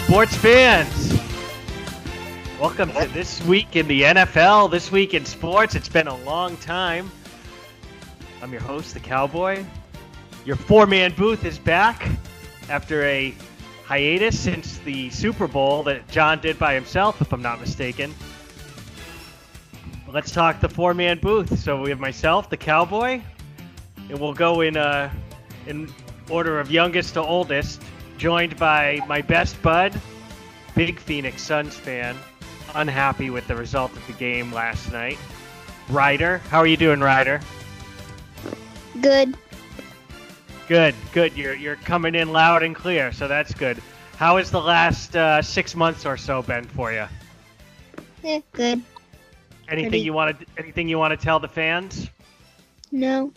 Sports fans, welcome to This Week in the NFL, This Week in Sports. It's been a long time. I'm your host, the Cowboy. Your four-man booth is back after a hiatus since the Super Bowl that John did by himself, if I'm not mistaken. Let's talk the four-man booth. So we have myself, the Cowboy, and we'll go in order of youngest to oldest, joined by my best bud, big Phoenix Suns fan, unhappy with the result of the game last night, Ryder. How are you doing, Ryder? Good. Good. You're coming in loud and clear, so that's good. How has the last 6 months or so been for you? Good. Anything you want to tell the fans? No.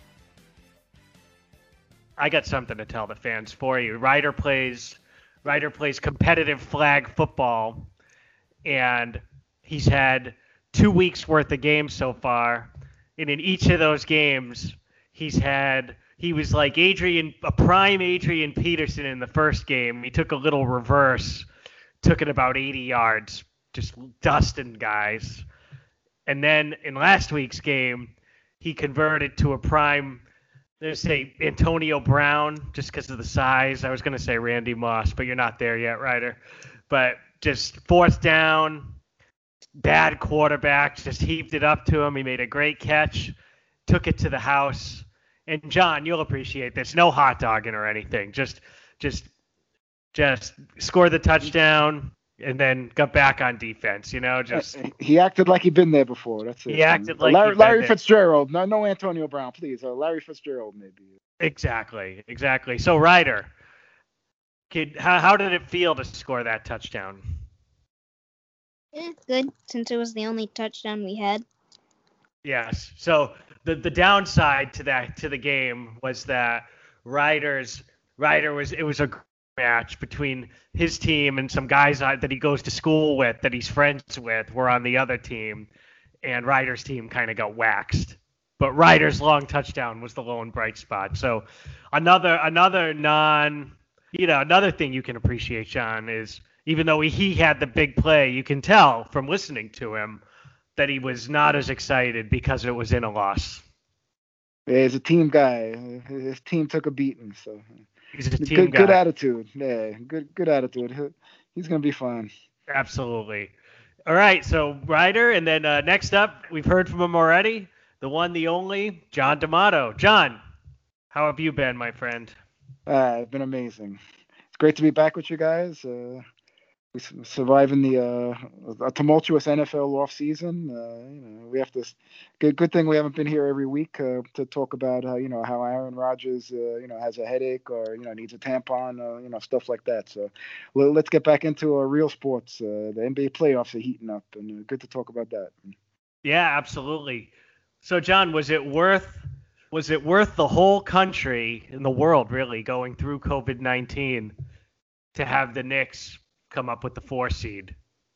I got something to tell the fans for you. Ryder plays competitive flag football, and he's had 2 weeks worth of games so far. And in each of those games, he was like a prime Adrian Peterson in the first game. He took a little reverse, took it about 80 yards, just dusting guys. And then in last week's game, he converted to a prime, let's say, Antonio Brown, just because of the size. I was going to say Randy Moss, but you're not there yet, Ryder. But just fourth down, bad quarterback, just heaved it up to him. He made a great catch, took it to the house. And John, you'll appreciate this. No hot dogging or anything. Just score the touchdown and then got back on defense. He acted like he'd been there before. That's it. He acted like Larry Fitzgerald. No Antonio Brown, please. Larry Fitzgerald, maybe. Exactly. So Ryder, how did it feel to score that touchdown? Good, since it was the only touchdown we had. Yes. So the downside to the game was that it was a match between his team and some guys that he goes to school with, that he's friends with, were on the other team, and Ryder's team kind of got waxed. But Ryder's long touchdown was the lone bright spot. So another thing you can appreciate, John, is even though he had the big play, you can tell from listening to him that he was not as excited because it was in a loss. Yeah, he's a team guy. His team took a beating, so he's a team guy. Good attitude. Yeah, good attitude. He's gonna be fine. Absolutely. All right, so Ryder, and then next up, we've heard from him already. The one, the only, John D'Amato. John, how have you been, my friend? It's been amazing. It's great to be back with you guys. We're surviving a tumultuous NFL off season. We have to. Good thing we haven't been here every week to talk about how Aaron Rodgers has a headache or needs a tampon, stuff like that. So let's get back into real sports. The NBA playoffs are heating up, and good to talk about that. Yeah, absolutely. So John, was it worth the whole country in the world really going through COVID-19 to have the Knicks come up with the 4 seed?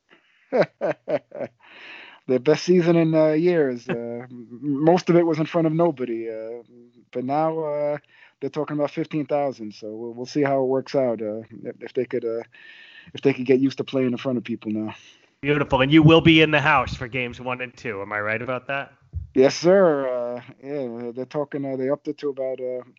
The best season in years. Most of it was in front of nobody, but now they're talking about 15,000. So we'll see how it works out. If they could get used to playing in front of people now. Beautiful, and you will be in the house for games 1 and 2. Am I right about that? Yes, sir. Yeah, they're talking. They upped it to about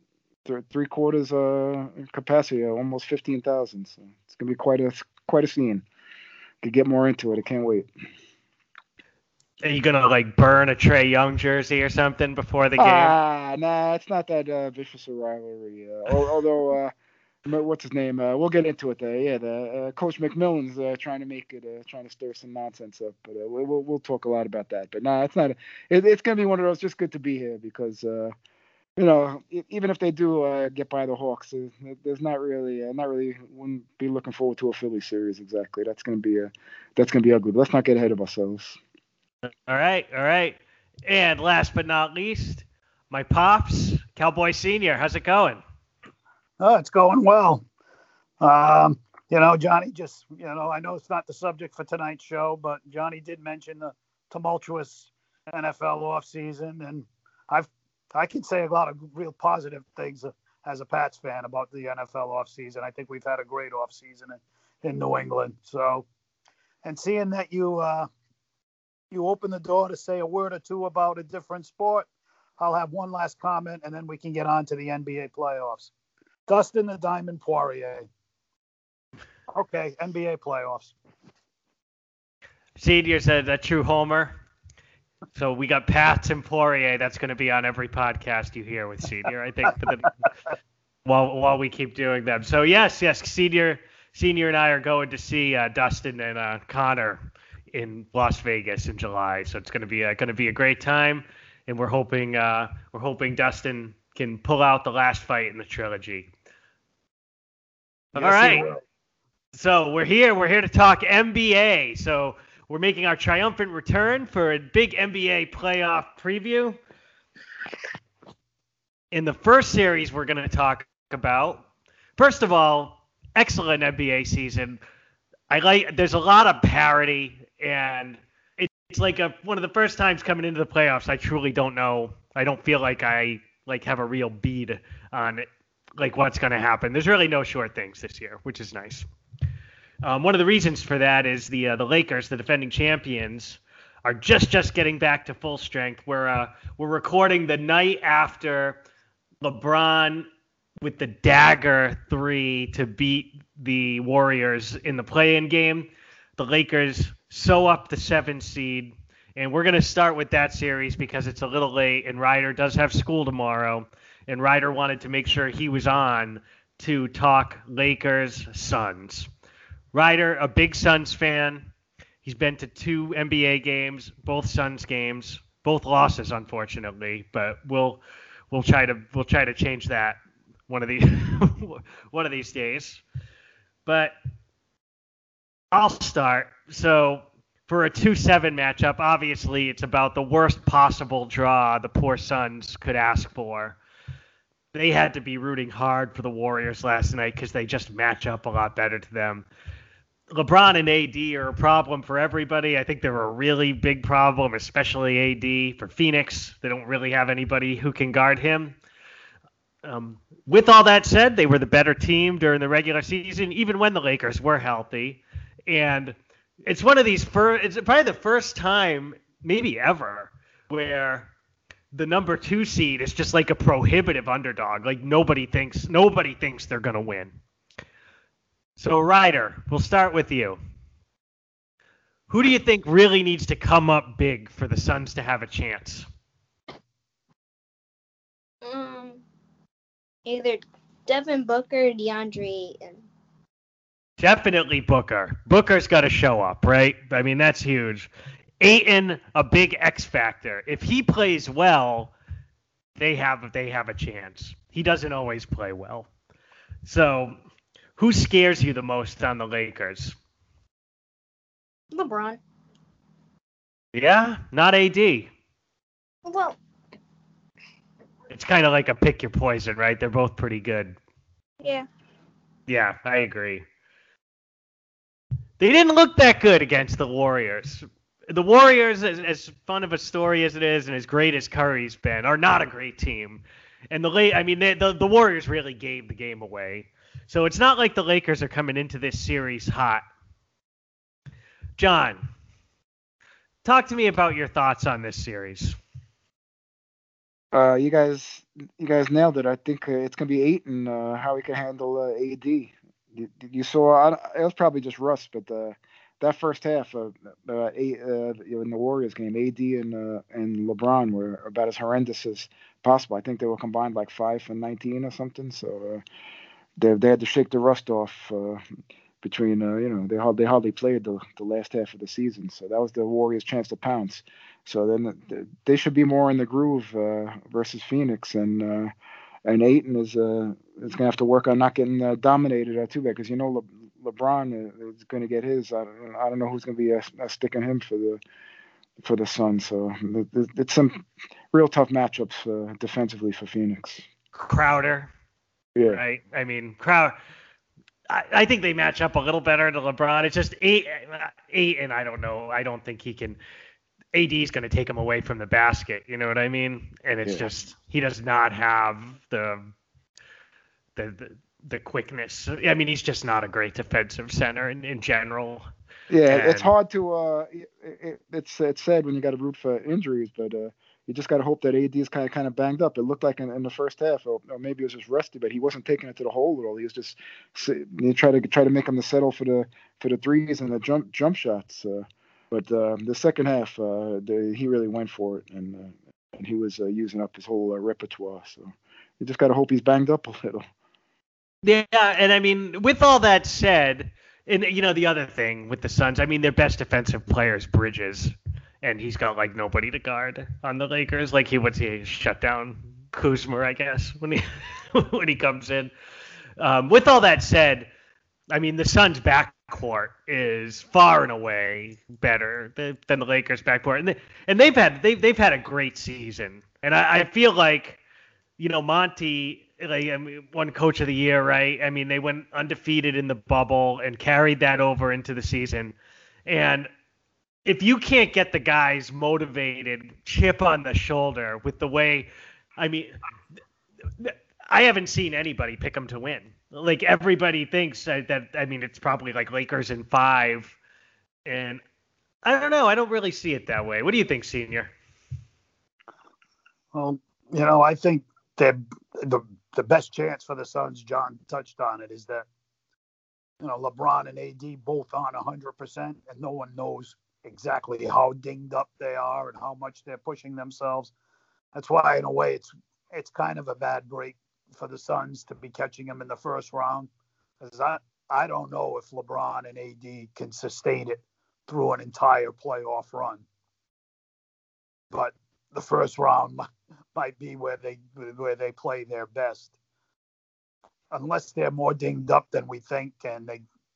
3/4 capacity, almost 15,000. So it's gonna be quite a scene. Could get more into it. I can't wait. Are you gonna burn a Trae Young jersey or something before the game? Nah, it's not that vicious a rivalry. Although, what's his name? We'll get into it there. Yeah, the Coach McMillan's trying to stir some nonsense up. But we'll talk a lot about that. But nah, it's not. It's gonna be one of those. Just good to be here because. Even if they do get by the Hawks, there's not really wouldn't be looking forward to a Philly series exactly. That's gonna be ugly. But let's not get ahead of ourselves. All right. And last but not least, my pops, Cowboy Senior. How's it going? Oh, it's going well. Johnny just, I know it's not the subject for tonight's show, but Johnny did mention the tumultuous NFL offseason, and I can say a lot of real positive things as a Pats fan about the NFL offseason. I think we've had a great offseason, in New England. So, and seeing that you open the door to say a word or two about a different sport, I'll have one last comment, and then we can get on to the NBA playoffs. Dustin the Diamond Poirier. Okay, NBA playoffs. Senior's a true homer. So we got Pats and Poirier. That's going to be on every podcast you hear with Senior, I think, while we keep doing them. So yes, Senior and I are going to see Dustin and Connor in Las Vegas in July. So it's going to be a great time, and we're hoping Dustin can pull out the last fight in the trilogy. All right. So we're here to talk NBA. So we're making our triumphant return for a big NBA playoff preview. In the first series we're going to talk about, first of all, excellent NBA season. There's a lot of parity, and it's like one of the first times coming into the playoffs I truly don't know. I don't feel like I have a real bead on what's going to happen. There's really no short things this year, which is nice. One of the reasons for that is the Lakers, the defending champions, are just getting back to full strength. We're recording the night after LeBron with the dagger 3 to beat the Warriors in the play-in game. The Lakers sew up the 7th seed, and we're going to start with that series because it's a little late, and Ryder does have school tomorrow, and Ryder wanted to make sure he was on to talk Lakers-Suns. Ryder, a big Suns fan. He's been to 2 NBA games, both Suns games, both losses, unfortunately. But we'll try to change that one of these days. But I'll start. So for a 2-7 matchup, obviously it's about the worst possible draw the poor Suns could ask for. They had to be rooting hard for the Warriors last night because they just match up a lot better to them. LeBron and AD are a problem for everybody. I think they're a really big problem, especially AD. For Phoenix, they don't really have anybody who can guard him. With all that said, they were the better team during the regular season, even when the Lakers were healthy. And it's one of these it's probably the first time, maybe ever, where the number 2 seed is just like a prohibitive underdog. Like nobody thinks they're going to win. So, Ryder, we'll start with you. Who do you think really needs to come up big for the Suns to have a chance? Either Devin Booker or DeAndre Ayton. Definitely Booker. Booker's got to show up, right? I mean, that's huge. Ayton, a big X factor. If he plays well, they have a chance. He doesn't always play well. So, who scares you the most on the Lakers? LeBron. Yeah? Not AD. Well, It's kind of like a pick your poison, right? They're both pretty good. yeah. Yeah, I agree. They didn't look that good against the Warriors. The Warriors, as fun of a story as it is and as great as Curry's been, are not a great team. And the Warriors really gave the game away. So it's not like the Lakers are coming into this series hot. John, talk to me about your thoughts on this series. You guys nailed it. I think it's gonna be Ayton. How he can handle AD. You saw. It was probably just rust, but that first half of in the Warriors game, AD and LeBron were about as horrendous as possible. I think they were combined like 5 for 19 or something. So they had to shake the rust off between they hardly played the last half of the season. So that was the Warriors' chance to pounce. So then they should be more in the groove versus Phoenix, and Ayton is gonna have to work on not getting dominated too bad, because LeBron is going to get his. I don't know who's going to be sticking him for the Suns. So it's some real tough matchups defensively for Phoenix. Crowder. Yeah. Right. I mean, Crowder. I think they match up a little better to LeBron. It's just Ayton. I don't know. I don't think he can. AD is going to take him away from the basket. You know what I mean? And it's just he does not have the quickness. I mean, he's just not a great defensive center in general. Yeah, And it's hard to. It's sad when you got to root for injuries, but you just got to hope that AD is kind of banged up. It looked like in the first half, or maybe it was just rusty, but he wasn't taking it to the hole at all. He was just you try to make him to settle for the threes and the jump shots. But the second half, he really went for it, and he was using up his whole repertoire. So you just got to hope he's banged up a little. Yeah, and I mean, with all that said, and the other thing with the Suns, I mean, their best defensive player is Bridges, and he's got like nobody to guard on the Lakers. Like he shut down Kuzma, I guess, when he when he comes in. With all that said, I mean, the Suns' backcourt is far and away better than the Lakers' backcourt, and they've had a great season, and I feel like Monty. Like, I mean, won Coach of the Year, right? I mean, they went undefeated in the bubble and carried that over into the season. And if you can't get the guys motivated, chip on the shoulder with the way, I mean, I haven't seen anybody pick them to win. Like, everybody thinks that I mean, it's probably like Lakers in 5. And I don't know. I don't really see it that way. What do you think, Senior? Well, I think that the best chance for the Suns, John touched on it, is that LeBron and AD both on 100%, and no one knows exactly how dinged up they are and how much they're pushing themselves. That's why, in a way, it's kind of a bad break for the Suns to be catching them in the first round, because I don't know if LeBron and AD can sustain it through an entire playoff run. But the first round might be where they play their best, unless they're more dinged up than we think. And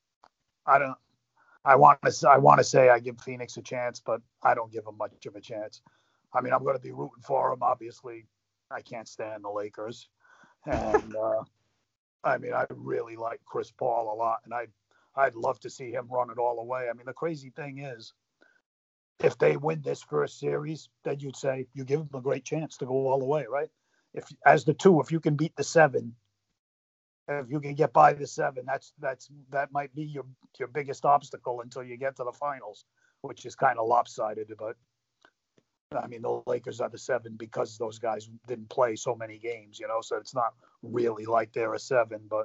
I want to say I give Phoenix a chance, but I don't give them much of a chance. I mean, I'm going to be rooting for them. Obviously, I can't stand the Lakers, and I mean, I really like Chris Paul a lot, and I'd love to see him run it all the way. I mean, the crazy thing is, if they win this first series, then you'd say you give them a great chance to go all the way, right? If you can beat the 7, if you can get by the 7, that might be your biggest obstacle until you get to the finals, which is kind of lopsided. But I mean, the Lakers are the 7 because those guys didn't play so many games, so it's not really like they're a 7. But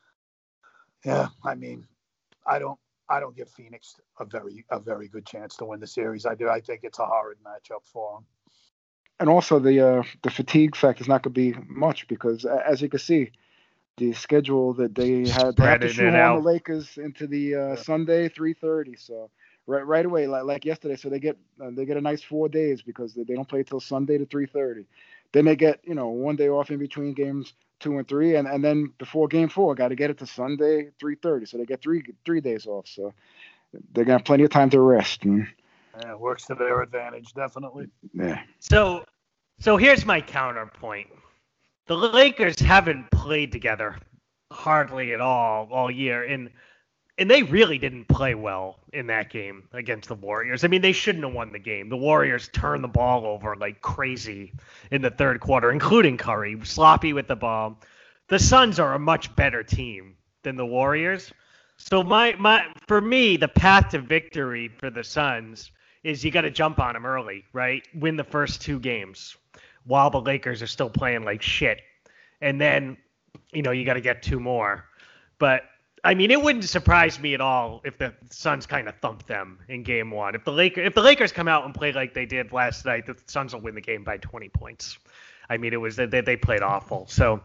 yeah, I mean, I don't give Phoenix a very good chance to win the series. I do. I think it's a horrid matchup for them. And also the fatigue factor is not going to be much, because as you can see, the schedule that they had to shoehorn the Lakers into the Sunday 3:30. So right away, like yesterday, so they get a nice 4 days, because they don't play till Sunday to 3:30. Then they get 1 day off in between games 2 and 3, and then before game 4, got to get it to Sunday 3:30. So they get three days off. So they're gonna have plenty of time to rest. And, yeah, it works to their advantage, definitely. Yeah. So here's my counterpoint. The Lakers haven't played together hardly at all year, and they really didn't play well in that game against the Warriors. I mean, they shouldn't have won the game. The Warriors turned the ball over like crazy in the third quarter, including Curry, sloppy with the ball. The Suns are a much better team than the Warriors. So for me, the path to victory for the Suns is you got to jump on them early, right? Win the first 2 games while the Lakers are still playing like shit. And then, you got to get 2 more. But I mean, it wouldn't surprise me at all if the Suns kind of thumped them in game 1. If the Lakers come out and play like they did last night, the Suns will win the game by 20 points. I mean, it was they played awful. So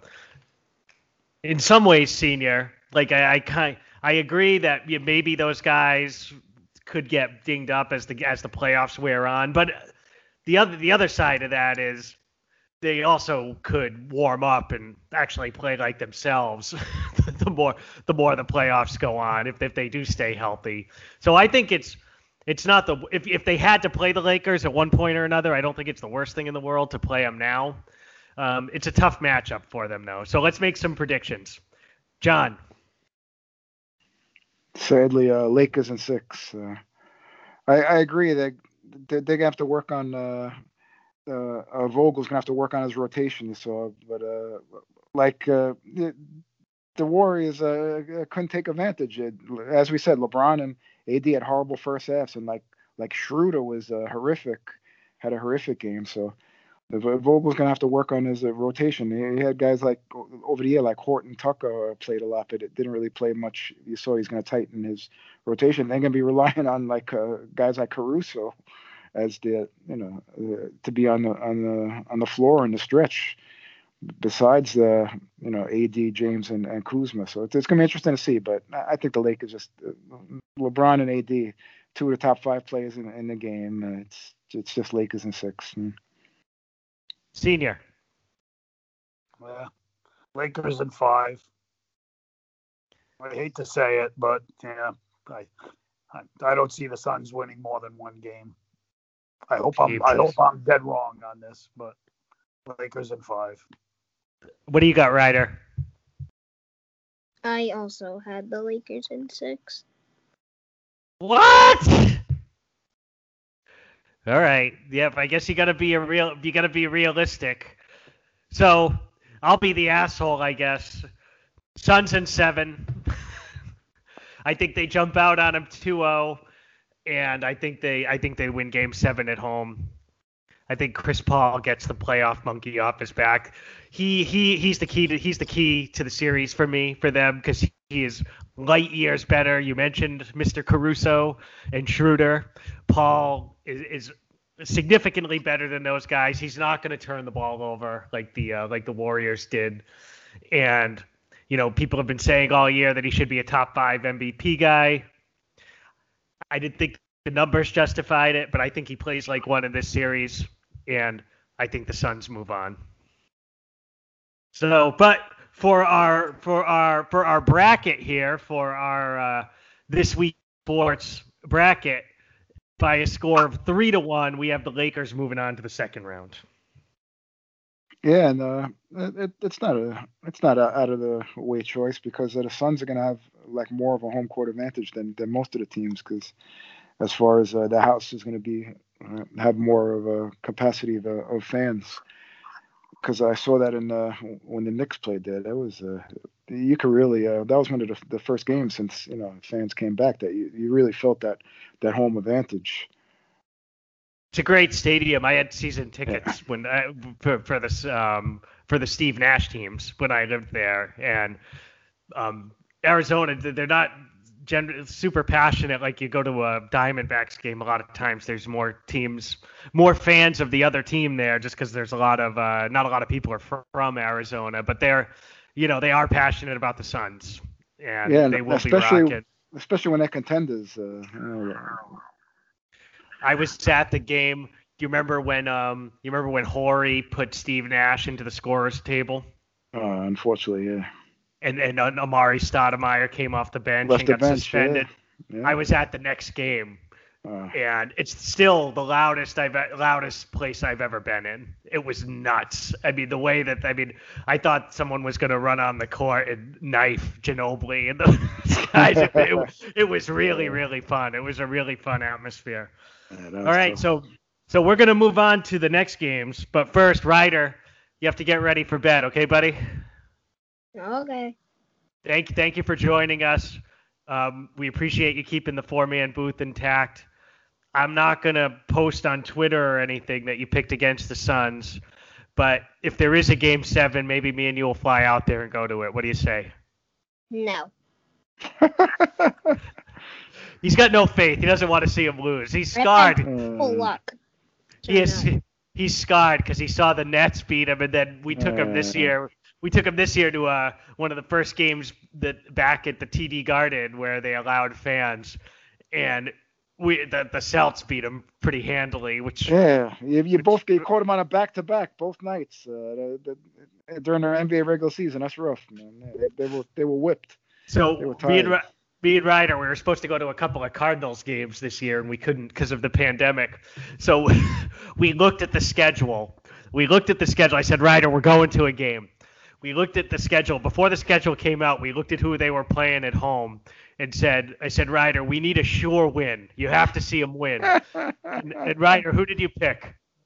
in some ways, Senior, like I agree that maybe those guys could get dinged up as the playoffs wear on, but the other side of that is they also could warm up and actually play like themselves the more the playoffs go on, if they do stay healthy. So I think it's not if they had to play the Lakers at one point or another, I don't think it's the worst thing in the world to play them now. It's a tough matchup for them though. So let's make some predictions. John. Sadly, Lakers in 6. I agree that they're gonna have to work on. Vogel's gonna have to work on his rotation. So, but the Warriors couldn't take advantage. As we said, LeBron and AD had horrible first halves, and like Schroeder was had a horrific game. So Vogel's gonna have to work on his rotation. He had guys like over the year like Horton Tucker played a lot, but it didn't really play much. You saw he's gonna tighten his rotation. They're gonna be relying on like guys like Caruso as the to be on the floor in the stretch. Besides AD, James, and Kuzma, so it's gonna be interesting to see. But I think the Lakers just LeBron and AD, two of the top 5 players in the game. It's just Lakers in 6. Senior. Yeah, Lakers in 5. I hate to say it, but yeah, I don't see the Suns winning more than 1 game. I hope I'm dead wrong on this, but Lakers in 5. What do you got, Ryder? I also had the Lakers in 6. What? All right. Yep. I guess you gotta be realistic. So I'll be the asshole, I guess. Suns in 7. I think they jump out on them 2-0, and I think they win Game 7 at home. I think Chris Paul gets the playoff monkey off his back. He's the key to the series for them because he is light years better. You mentioned Mr. Caruso and Schroeder. Paul is significantly better than those guys. He's not going to turn the ball over like the Warriors did. And people have been saying all year that he should be a top 5 MVP guy. I didn't think the numbers justified it, but I think he plays like one in this series. And I think the Suns move on. So, but for our bracket here, for our this week sports bracket, by a score of 3-1, we have the Lakers moving on to the second round. Yeah, and it's not a out of the way choice because the Suns are gonna have like more of a home court advantage than most of the teams because as far as the house is going to be have more of a capacity of fans. Because I saw that in when the Knicks played there, that was you could really that was one of the first games since fans came back that you really felt that home advantage. It's a great stadium. I had season tickets when for the Steve Nash teams when I lived there, and Arizona, they're not super passionate like you go to a Diamondbacks game. A lot of times there's more fans of the other team there just because there's not a lot of people are from Arizona, but they are passionate about the Suns, and they will be rocking. Especially when they're contenders. I was at the game. Do you remember when Horry put Steve Nash into the scorer's table? Unfortunately, yeah. And Amari Stoudemire came off the bench and got suspended. Yeah. I was at the next game, and it's still the loudest place I've ever been in. It was nuts. I mean, the way that I thought someone was going to run on the court and knife Ginobili and those guys. It was really, really fun. It was a really fun atmosphere. Yeah, all right, so we're going to move on to the next games, but first, Ryder, you have to get ready for bed, okay, buddy? Okay. Thank you for joining us. We appreciate you keeping the 4-man booth intact. I'm not going to post on Twitter or anything that you picked against the Suns, but if there is a Game 7, maybe me and you will fly out there and go to it. What do you say? No. He's got no faith. He doesn't want to see him lose. He's scarred. Full luck. He's scarred because he saw the Nets beat him, and then we took him this year. We took him this year to one of the first games back at the TD Garden where they allowed fans, and the Celts beat him pretty handily. You caught him on a back-to-back both nights during their NBA regular season. That's rough, man. They were whipped. So me and Ryder, we were supposed to go to a couple of Cardinals games this year, and we couldn't because of the pandemic. So we looked at the schedule. I said, Ryder, we're going to a game. We looked at the schedule. Before the schedule came out, we looked at who they were playing at home and I said, Ryder, we need a sure win. You have to see them win. and Ryder, who did you pick?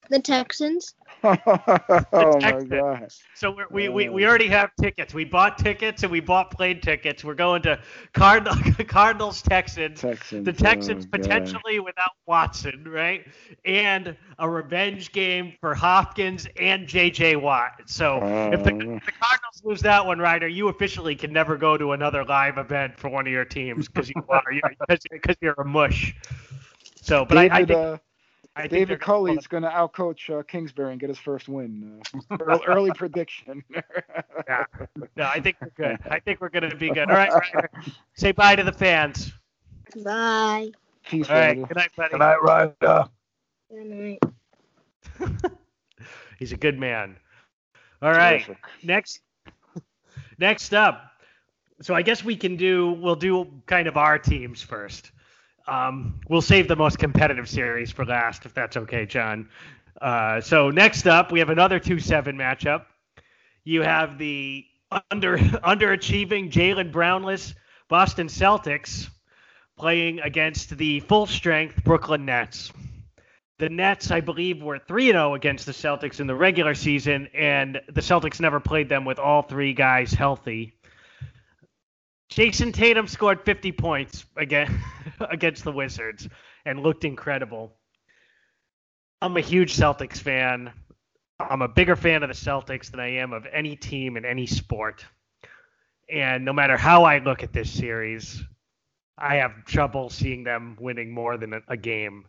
The Texans. Oh my Texans. God. So we already have tickets. We bought tickets and we bought plane tickets. We're going to Cardinals Texans. Texans. The Texans Oh, God. potentially without Watson, right? And a revenge game for Hopkins and J.J. Watt. So if the Cardinals lose that one, Ryder, you officially can never go to another live event for one of your teams because you're a mush. So, but I think David Culley's going to outcoach Kingsbury and get his first win. Early prediction. Yeah. No, I think we're good. I think we're going to be good. All right, Ryder. Say bye to the fans. Bye. Peace, All right. Ryder. Good night, buddy. Good night, Ryder. Good night. He's a good man. All right. Terrific. Next up. So I guess we'll do kind of our teams first. We'll save the most competitive series for last, if that's okay, John. So next up, we have another 2-7 matchup. You have the underachieving Jaylen Brownless Boston Celtics playing against the full-strength Brooklyn Nets. The Nets, I believe, were 3-0 against the Celtics in the regular season, and the Celtics never played them with all three guys healthy. Jason Tatum scored 50 points against the Wizards and looked incredible. I'm a huge Celtics fan. I'm a bigger fan of the Celtics than I am of any team in any sport. And no matter how I look at this series, I have trouble seeing them winning more than a game.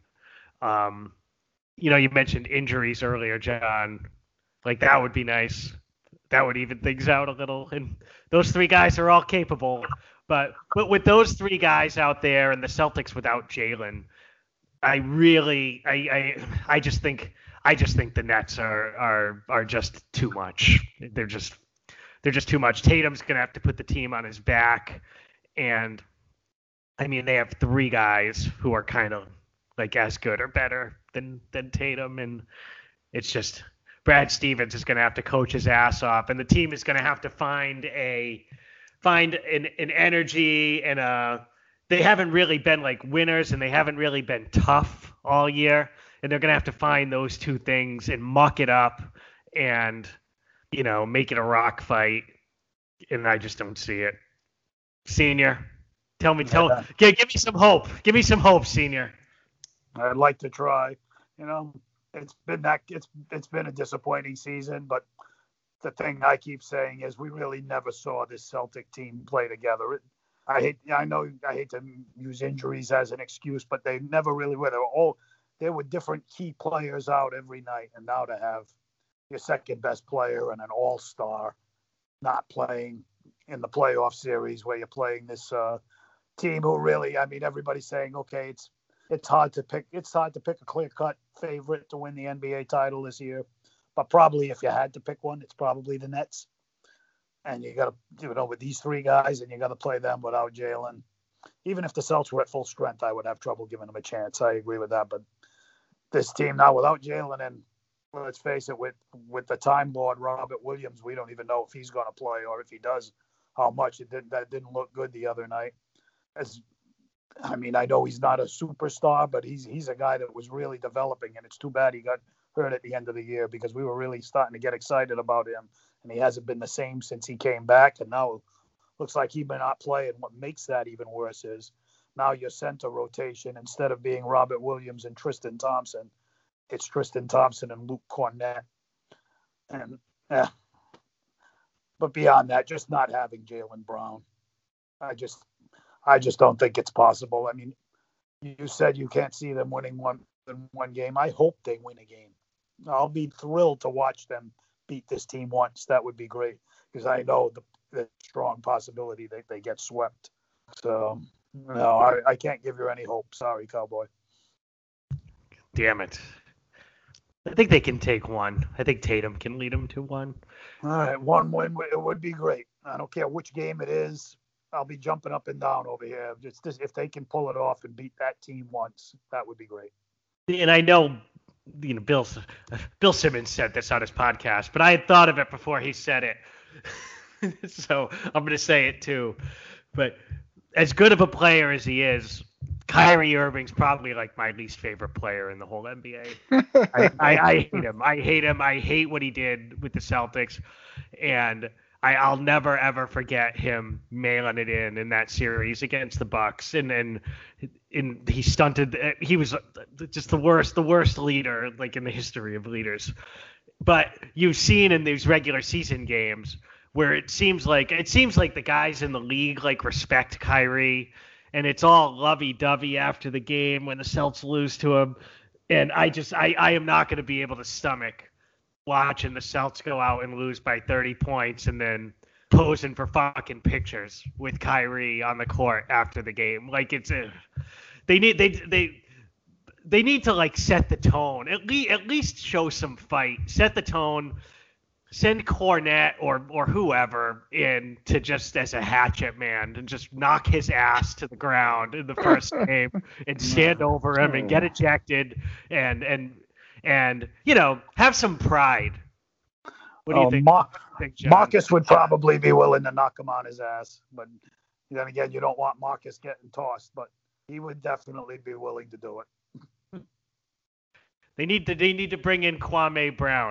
You mentioned injuries earlier, John. Like, that would be nice. That would even things out a little. And those three guys are all capable. But with those three guys out there and the Celtics without Jaylen, I just think the Nets are just too much. They're just too much. Tatum's gonna have to put the team on his back, and I mean they have three guys who are kind of like as good or better than Tatum, and it's just Brad Stevens is gonna have to coach his ass off, and the team is gonna have to find an energy and they haven't really been like winners and they haven't really been tough all year, and they're gonna have to find those two things and muck it up and make it a rock fight, and I just don't see it. Senior, give me some hope. Give me some hope, Senior. I'd like to try. It's been a disappointing season, but the thing I keep saying is we really never saw this Celtic team play together. I hate to use injuries as an excuse, but they never really were. There were different key players out every night, and now to have your second best player and an all-star not playing in the playoff series where you're playing this team who really, everybody's saying, okay, it's hard to pick a clear-cut favorite to win the NBA title this year. But probably if you had to pick one, it's probably the Nets. And you got to, with these three guys, and you got to play them without Jaylen. Even if the Celtics were at full strength, I would have trouble giving them a chance. I agree with that. But this team now without Jaylen, and let's face it, with the Time Lord Robert Williams, we don't even know if he's going to play, or if he does, how much. That didn't look good the other night. I know he's not a superstar, but he's a guy that was really developing, and it's too bad he got hurt at the end of the year because we were really starting to get excited about him, and he hasn't been the same since he came back, and now it looks like he may not play. And what makes that even worse is now your center rotation, instead of being Robert Williams and Tristan Thompson, it's Tristan Thompson and Luke Cornett. And but beyond that, just not having Jaylen Brown, I just don't think it's possible. You said you can't see them winning one game. I hope they win a game. I'll be thrilled to watch them beat this team once. That would be great, because I know the strong possibility that they get swept. So, no, I can't give you any hope. Sorry, Cowboy. Damn it. I think they can take one. I think Tatum can lead them to one. All right, one win. It would be great. I don't care which game it is. I'll be jumping up and down over here. Just if they can pull it off and beat that team once, that would be great. And I know, Bill Simmons said this on his podcast, but I had thought of it before he said it. So I'm going to say it too. But as good of a player as he is, Kyrie Irving's probably like my least favorite player in the whole NBA. I hate him. I hate him. I hate what he did with the Celtics, and I'll never ever forget him mailing it in that series against the Bucks, and he stunted. He was just the worst leader like in the history of leaders. But you've seen in these regular season games where it seems like the guys in the league like respect Kyrie, and it's all lovey-dovey after the game when the Celtics lose to him. And I am not going to be able to stomach watching the Celtics go out and lose by 30 points and then posing for fucking pictures with Kyrie on the court after the game. Like they need to like set the tone. At least show some fight. Set the tone. Send Cornette or whoever in to just as a hatchet man and just knock his ass to the ground in the first game and stand over him and get ejected and have some pride. What do you think? John? Marcus would probably be willing to knock him on his ass, but then again, you don't want Marcus getting tossed, but he would definitely be willing to do it. They need to bring in Kwame Brown.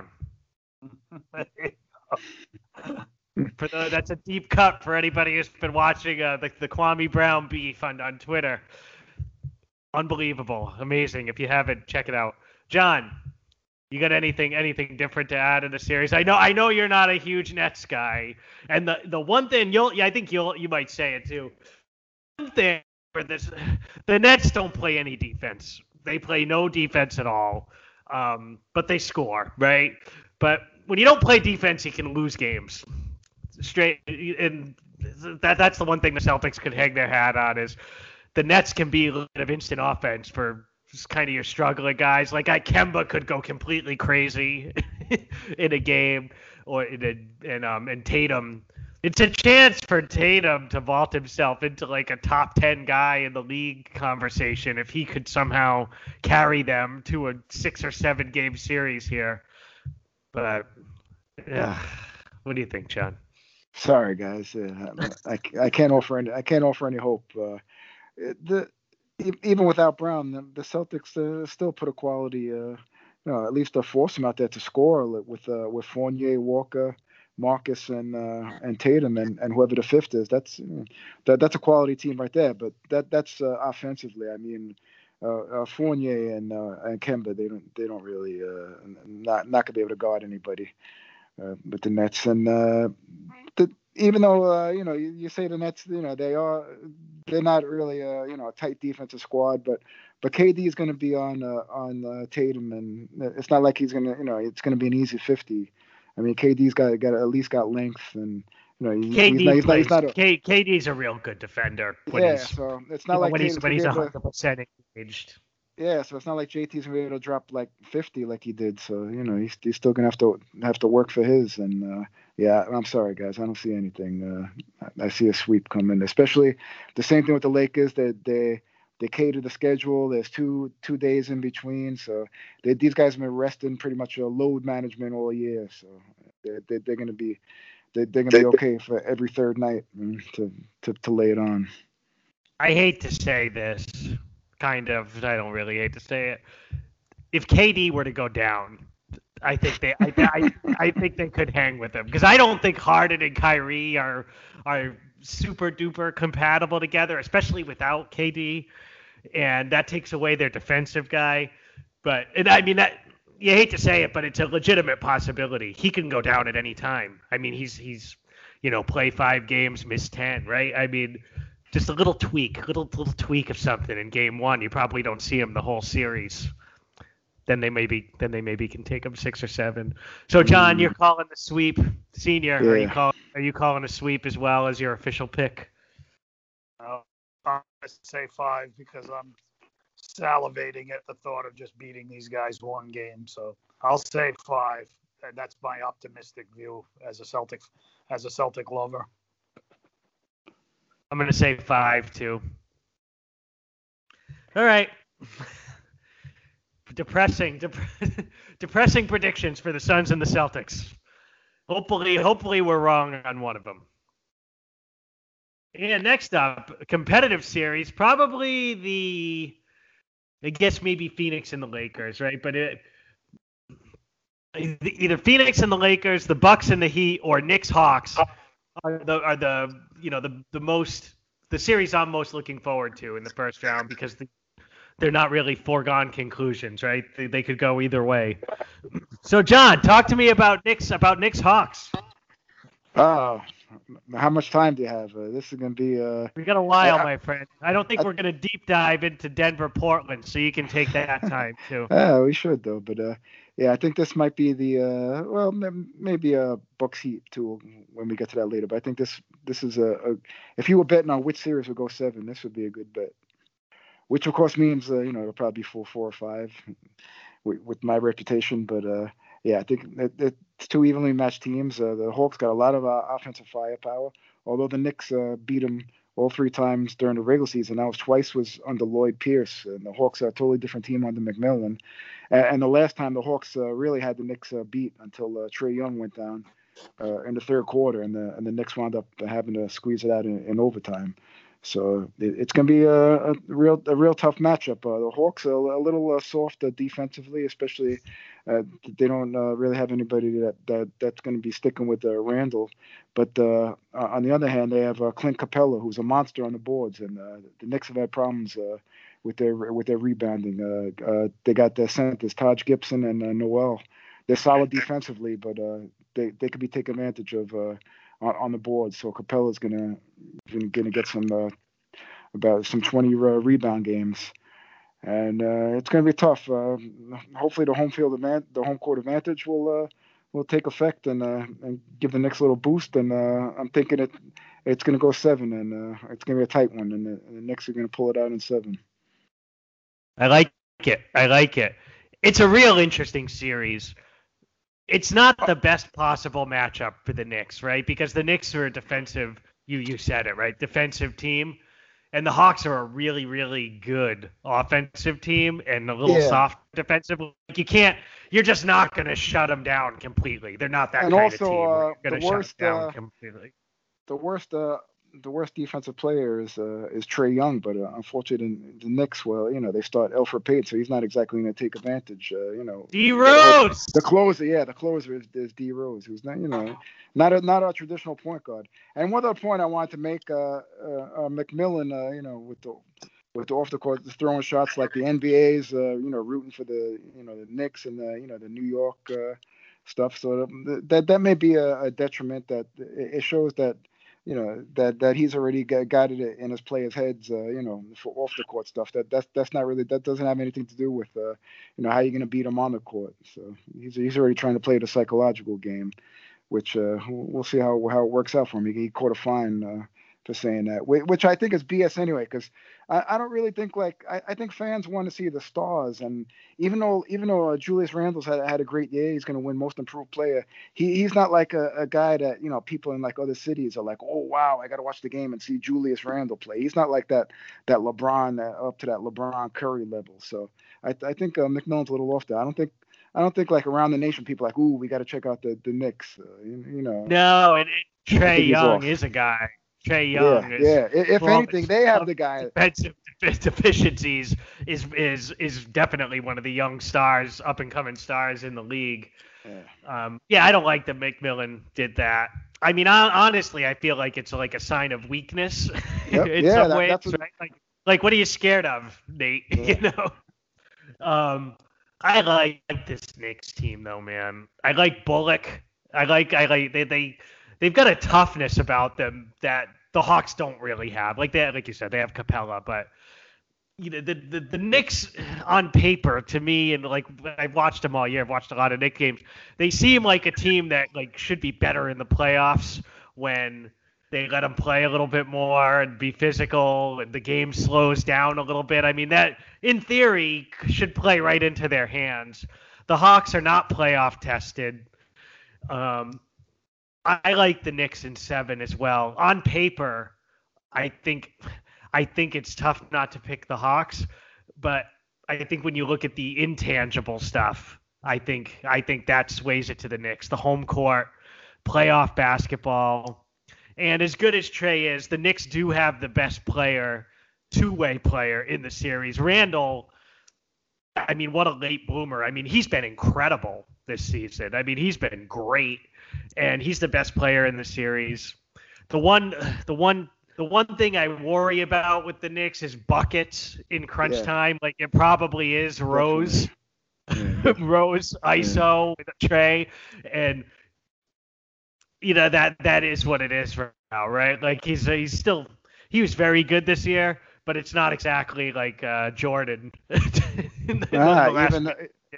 That's a deep cut for anybody who's been watching the Kwame Brown beef on Twitter. Unbelievable, amazing. If you haven't, check it out. John, you got anything different to add in the series? I know you're not a huge Nets guy, and the one thing I think you might say it too. One thing for this, the Nets don't play any defense. They play no defense at all, but they score, right? But when you don't play defense, you can lose games. Straight, and that's the one thing the Celtics could hang their hat on is the Nets can be a little bit of instant offense for just kind of your struggling guys. Like Kemba could go completely crazy in a game, and Tatum. It's a chance for Tatum to vault himself into like a top 10 guy in the league conversation if he could somehow carry them to a 6 or 7 game series here. But yeah, what do you think, John? Sorry, guys. I can't offer any hope. Even without Brown, the Celtics still put a quality, at least force them out there to score with Fournier, Walker, Marcus, and Tatum, and whoever the fifth is. That's a quality team right there. But that's offensively. I mean, Fournier and Kemba, they don't really not gonna be able to guard anybody with the Nets. And even though you say the Nets, they're not really a tight defensive squad, but KD is going to be on Tatum, and it's not like he's gonna it's going to be an easy 50. I mean, KD's got at least got length, and KD's a real good defender. So it's not like when he's 100% engaged. Yeah, so it's not like JT's gonna be able to drop like 50 like he did. So he's still gonna have to work for his. And I'm sorry guys, I don't see anything. I see a sweep coming, especially the same thing with the Lakers. They cater the schedule. There's two days in between, so these guys have been resting pretty much a load management all year. So they're gonna be okay for every third night to lay it on. I hate to say this. Kind of. I don't really hate to say it. If KD were to go down, I think they could hang with him because I don't think Harden and Kyrie are super duper compatible together, especially without KD, and that takes away their defensive guy. And I mean that you hate to say it, but it's a legitimate possibility. He can go down at any time. I mean he's play 5 games, miss 10, right? I mean. Just a little tweak of something in game 1. You probably don't see him the whole series. Then they maybe can take him 6 or 7. So John, you're calling the sweep, senior. Yeah. Are you calling a sweep as well as your official pick? I say 5 because I'm salivating at the thought of just beating these guys 1 game. So I'll say 5, and that's my optimistic view as a Celtic lover. I'm going to say 5 too. All right. Depressing predictions for the Suns and the Celtics. Hopefully we're wrong on one of them. And next up, a competitive series, probably I guess maybe Phoenix and the Lakers, right? But either Phoenix and the Lakers, the Bucks and the Heat, or Knicks Hawks are the series I'm most looking forward to in the first round because they're not really foregone conclusions, right? They could go either way. So, John, talk to me about Knicks Hawks. Oh, how much time do you have? This is going to be. We got a while, my friend. I don't think we're going to deep dive into Denver, Portland, so you can take that time too. Yeah, we should though. But yeah, I think this might be the maybe a Bucks Heat too when we get to that later. But I think this is if you were betting on which series would go 7, this would be a good bet. Which of course means it'll probably be 4 or 5 with my reputation. But yeah, I think it's 2 evenly matched teams. The Hawks got a lot of offensive firepower. Although the Knicks beat them all 3 times during the regular season, that was twice under Lloyd Pierce. And the Hawks are a totally different team under McMillan. And the last time the Hawks really had the Knicks beat until Trae Young went down in the third quarter, and the Knicks wound up having to squeeze it out in overtime. So it's going to be a real tough matchup. The Hawks are a little soft defensively, especially they don't really have anybody that's going to be sticking with Randall. But on the other hand, they have Clint Capella, who's a monster on the boards, and the Knicks have had problems with their rebounding. They got their centers, Taj Gibson and Noel. They're solid defensively, but they could be taken advantage of on the board. So Capella's gonna get some about some 20 rebound games, and it's gonna be tough. Hopefully the home court advantage will take effect and give the Knicks a little boost. And I'm thinking it's gonna go 7, and it's gonna be a tight one, and the Knicks are gonna pull it out in 7. I like it. It's a real interesting series. It's not the best possible matchup for the Knicks, right? Because the Knicks are a defensive, you said it, right? Defensive team. And the Hawks are a really, really good offensive team and a little soft defensive. You're just not going to shut them down completely. They're not that kind of team. You're going to shut them down completely. The worst defensive player is Trae Young, but unfortunately the Knicks, they start Elfrid Payton, so he's not exactly going to take advantage. D Rose, the closer is D Rose, who's not a traditional point guard. And one other point I wanted to make, McMillan, with the off the court throwing shots like the NBA's, rooting for the Knicks and the New York stuff. So that may be a detriment. That it shows that. That he's already got it in his players' heads, for off the court stuff. That's not really, that doesn't have anything to do with, how you're going to beat him on the court. So he's already trying to play the psychological game, which we'll see how it works out for him. He caught a fine for saying that, which I think is BS anyway, because I don't really think I think fans want to see the stars, and even though Julius Randle's had a great year, he's going to win Most Improved Player. He's not like a guy that people in like other cities are like, oh wow, I got to watch the game and see Julius Randle play. He's not like that LeBron up to that LeBron Curry level. So I think McMillan's a little off there. I don't think like around the nation people are like, ooh, we got to check out the Knicks. No, and Trae Young is a guy. Trae Young If anything, they have the guy. Defensive deficiencies is definitely one of the young stars, up and coming stars in the league. I don't like that McMillan did that. I mean, honestly, I feel like it's like a sign of weakness in some ways, right? Like, what are you scared of, Nate? Yeah. I like this Knicks team though, man. I like Bullock. I like they've got a toughness about them that the Hawks don't really have. Like you said, they have Capella, but the Knicks on paper, to me, and like I've watched them all year. I've watched a lot of Knicks games. They seem like a team that like should be better in the playoffs when they let them play a little bit more and be physical, and the game slows down a little bit. I mean, that in theory should play right into their hands. The Hawks are not playoff tested. I like the Knicks in 7 as well. On paper, I think it's tough not to pick the Hawks, but I think when you look at the intangible stuff, I think that sways it to the Knicks. The home court, playoff basketball, And as good as Trey is, the Knicks do have the best player, two-way player in the series. Randall, I mean, what a late bloomer. I mean, he's been incredible this season. I mean, he's been great, and he's the best player in the series. The one thing I worry about with the Knicks is buckets in crunch time. Like it probably is Rose, Rose ISO with a Trey, and that is what it is right now, right? Like he was very good this year, but it's not exactly like Jordan. Even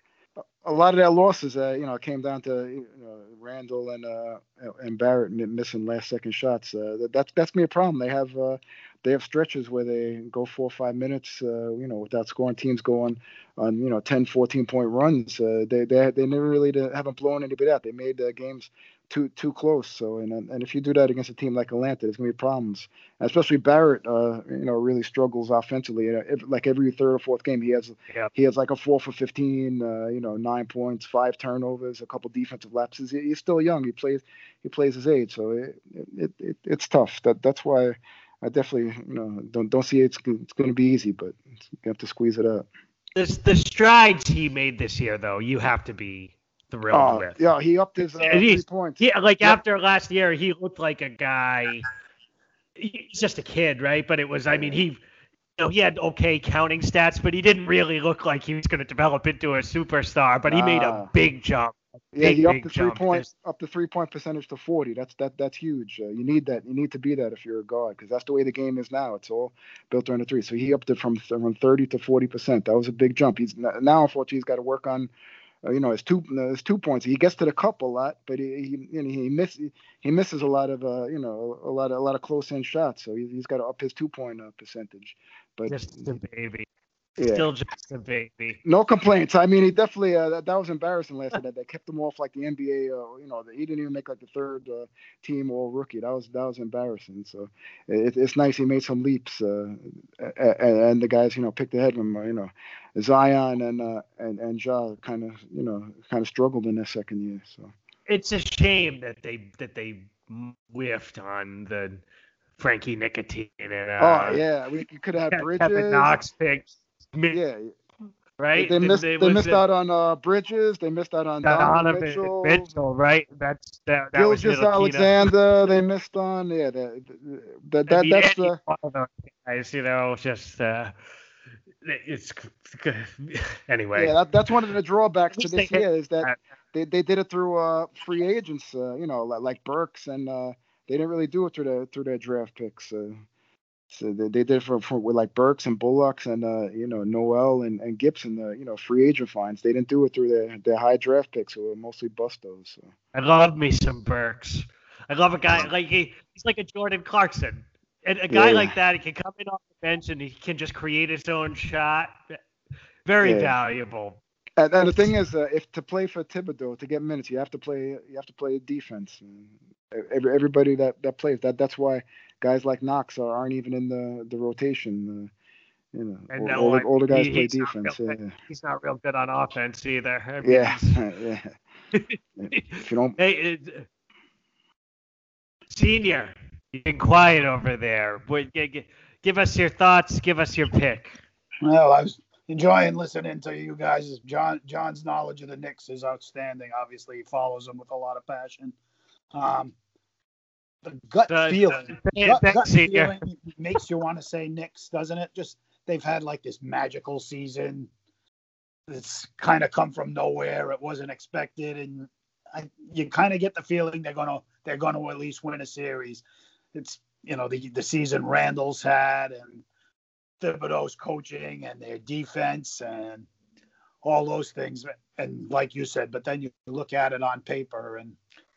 a lot of their losses, came down to Randall and Barrett missing last second shots. That's gonna be a problem. They have stretches where they go 4 or 5 minutes, without scoring. Teams going on 10, 14 point runs. They never really haven't blown anybody out. They made games too close. So and if you do that against a team like Atlanta, there's gonna be problems. And especially Barrett, really struggles offensively. Like every third or fourth game, he has like a 4 for 15, 9 points, 5 turnovers, a couple defensive lapses. He's still young. He plays his age, so it's tough. That's why I definitely don't see it's going to be easy, but you have to squeeze it out. The strides he made this year, though, you have to be thrilled with. Yeah, he upped his 3 points. Yeah, after last year, he looked like a guy. He's just a kid, right? But it was, I mean, he had okay counting stats, but he didn't really look like he was going to develop into a superstar. But he made a big jump. He upped the 3 points, up the 3-point percentage to 40. That's huge. You need that. You need to be that if you're a guard, because that's the way the game is now. It's all built around the 3. So he upped it from 30 to 40%. That was a big jump. He's now, unfortunately, he's got to work on his 2 points. He gets to the cup a lot, but he misses a lot of a lot of close in shots. So he's got to up his 2-point percentage. But just a baby. Yeah. Still just a baby. No complaints. I mean, he definitely that was embarrassing last year. That they kept him off like the NBA. He didn't even make like the third team all rookie. That was embarrassing. So it's nice he made some leaps, and the guys picked ahead of him. Zion and Ja kind of struggled in their second year. So it's a shame that they whiffed on the Frankie Nicotine and we could have Bridges. Kevin Knox picks. Yeah. Right? They missed out on Bridges. They missed out on Donovan Mitchell, right? That was Alexander. They missed on. Yeah, that's one of those guys. Just it's good. Anyway. Yeah, that's one of the drawbacks to this year is that they did it through free agents. Like Burks, and they didn't really do it through their draft picks. So they did it for with like Burks and Bullocks and Noel and Gibson, free agent finds. They didn't do it through their high draft picks, who were mostly bustos. So. I love me some Burks. I love a guy like he's like a Jordan Clarkson. And a guy like that, he can come in off the bench and he can just create his own shot. Very valuable. And the thing is, if to play for Thibodeau, to get minutes, you have to play defense. Everybody that plays that's why guys like Knox aren't even in the rotation. All the guys play defense. He's not real good on offense either. I mean, If you don't, Senior, you've been quiet over there. Give us your thoughts. Give us your pick. Well, I was enjoying listening to you guys. John's knowledge of the Knicks is outstanding. Obviously, he follows them with a lot of passion. The gut feeling makes you want to say Knicks, doesn't it? Just they've had like this magical season. It's kind of come from nowhere. It wasn't expected, and you kind of get the feeling they're gonna at least win a series. It's the season Randall's had and Thibodeau's coaching and their defense and all those things. And like you said, but then you look at it on paper and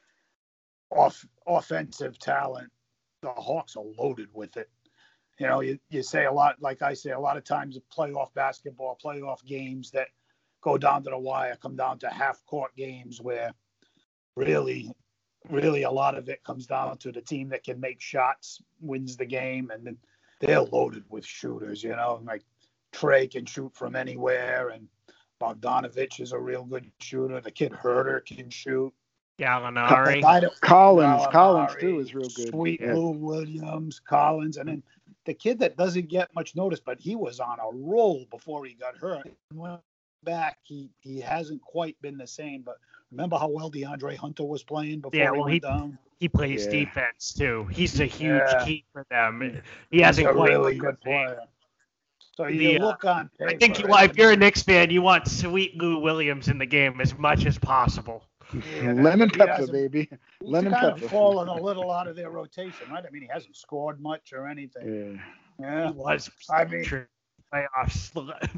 offensive talent, the Hawks are loaded with it. You say a lot, like I say, a lot of times playoff basketball, playoff games that go down to the wire come down to half-court games where really a lot of it comes down to the team that can make shots wins the game, and then they're loaded with shooters, like Trey can shoot from anywhere, and Bogdanovich is a real good shooter. The kid Herter can shoot. Gallinari. Collins too is real good. Sweet Yeah. Lou Williams, Collins, and then the kid that doesn't get much notice, but he was on a roll before he got hurt. And went back, he hasn't quite been the same. But remember how well DeAndre Hunter was playing before he went down? He plays Yeah. defense too. He's a huge key for them. He He's hasn't a quite really good player. So you look on paper. I think if you're a Knicks fan, you want sweet Lou Williams in the game as much as possible. Yeah, Lemon he pepper, hasn't- baby. He's Lemon kind pepper. of fallen a little out of their rotation, right? I mean, he hasn't scored much or anything. Yeah. He was. I mean, playoffs.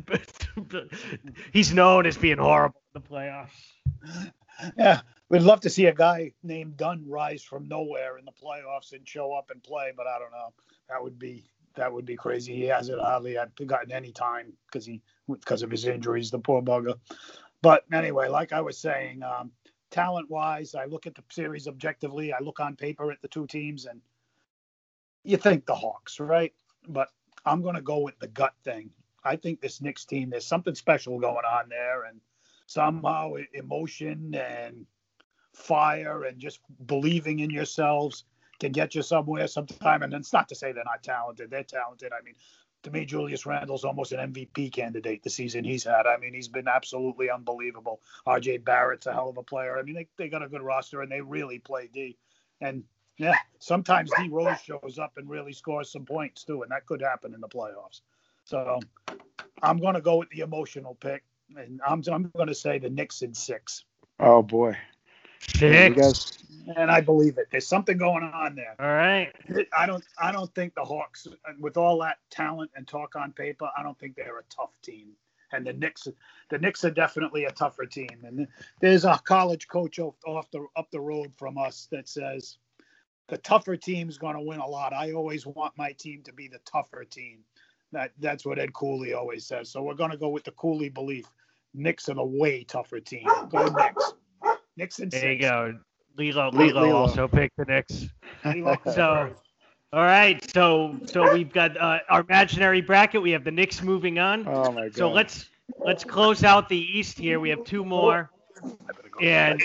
He's known as being horrible in the playoffs. yeah, we'd love to see a guy named Dunn rise from nowhere in the playoffs and show up and play, but I don't know. That would be crazy. He hasn't hardly gotten any time because of his injuries, the poor bugger. But anyway, like I was saying, talent-wise, I look at the series objectively. I look on paper at the two teams, and you think the Hawks, right? But I'm going to go with the gut thing. I think this Knicks team, there's something special going on there, and somehow emotion and fire and just believing in yourselves can get you somewhere sometime. And it's not to say they're not talented. They're talented. I mean, to me, Julius Randle's almost an MVP candidate the season he's had. I mean, he's been absolutely unbelievable. RJ Barrett's a hell of a player. I mean, they got a good roster, and they really play D. And, yeah, sometimes D Rose shows up and really scores some points, too, and that could happen in the playoffs. So I'm going to go with the emotional pick, and I'm going to say the Knicks in 6. Oh boy. Six. You guys, And I believe it. There's something going on there. All right. I don't think the Hawks, with all that talent and talk on paper, I don't think they're a tough team. And the Knicks are definitely a tougher team. And there's a college coach up the road from us that says the tougher team's going to win a lot. I always want my team to be the tougher team. That's what Ed Cooley always says. So we're going to go with the Cooley belief. Knicks are the way tougher team. Go Knicks. Knicks in 6. There you go. Lilo also picked the Knicks. So, all right. So we've got our imaginary bracket. We have the Knicks moving on. oh my god. So let's close out the East here. We have 2 more, and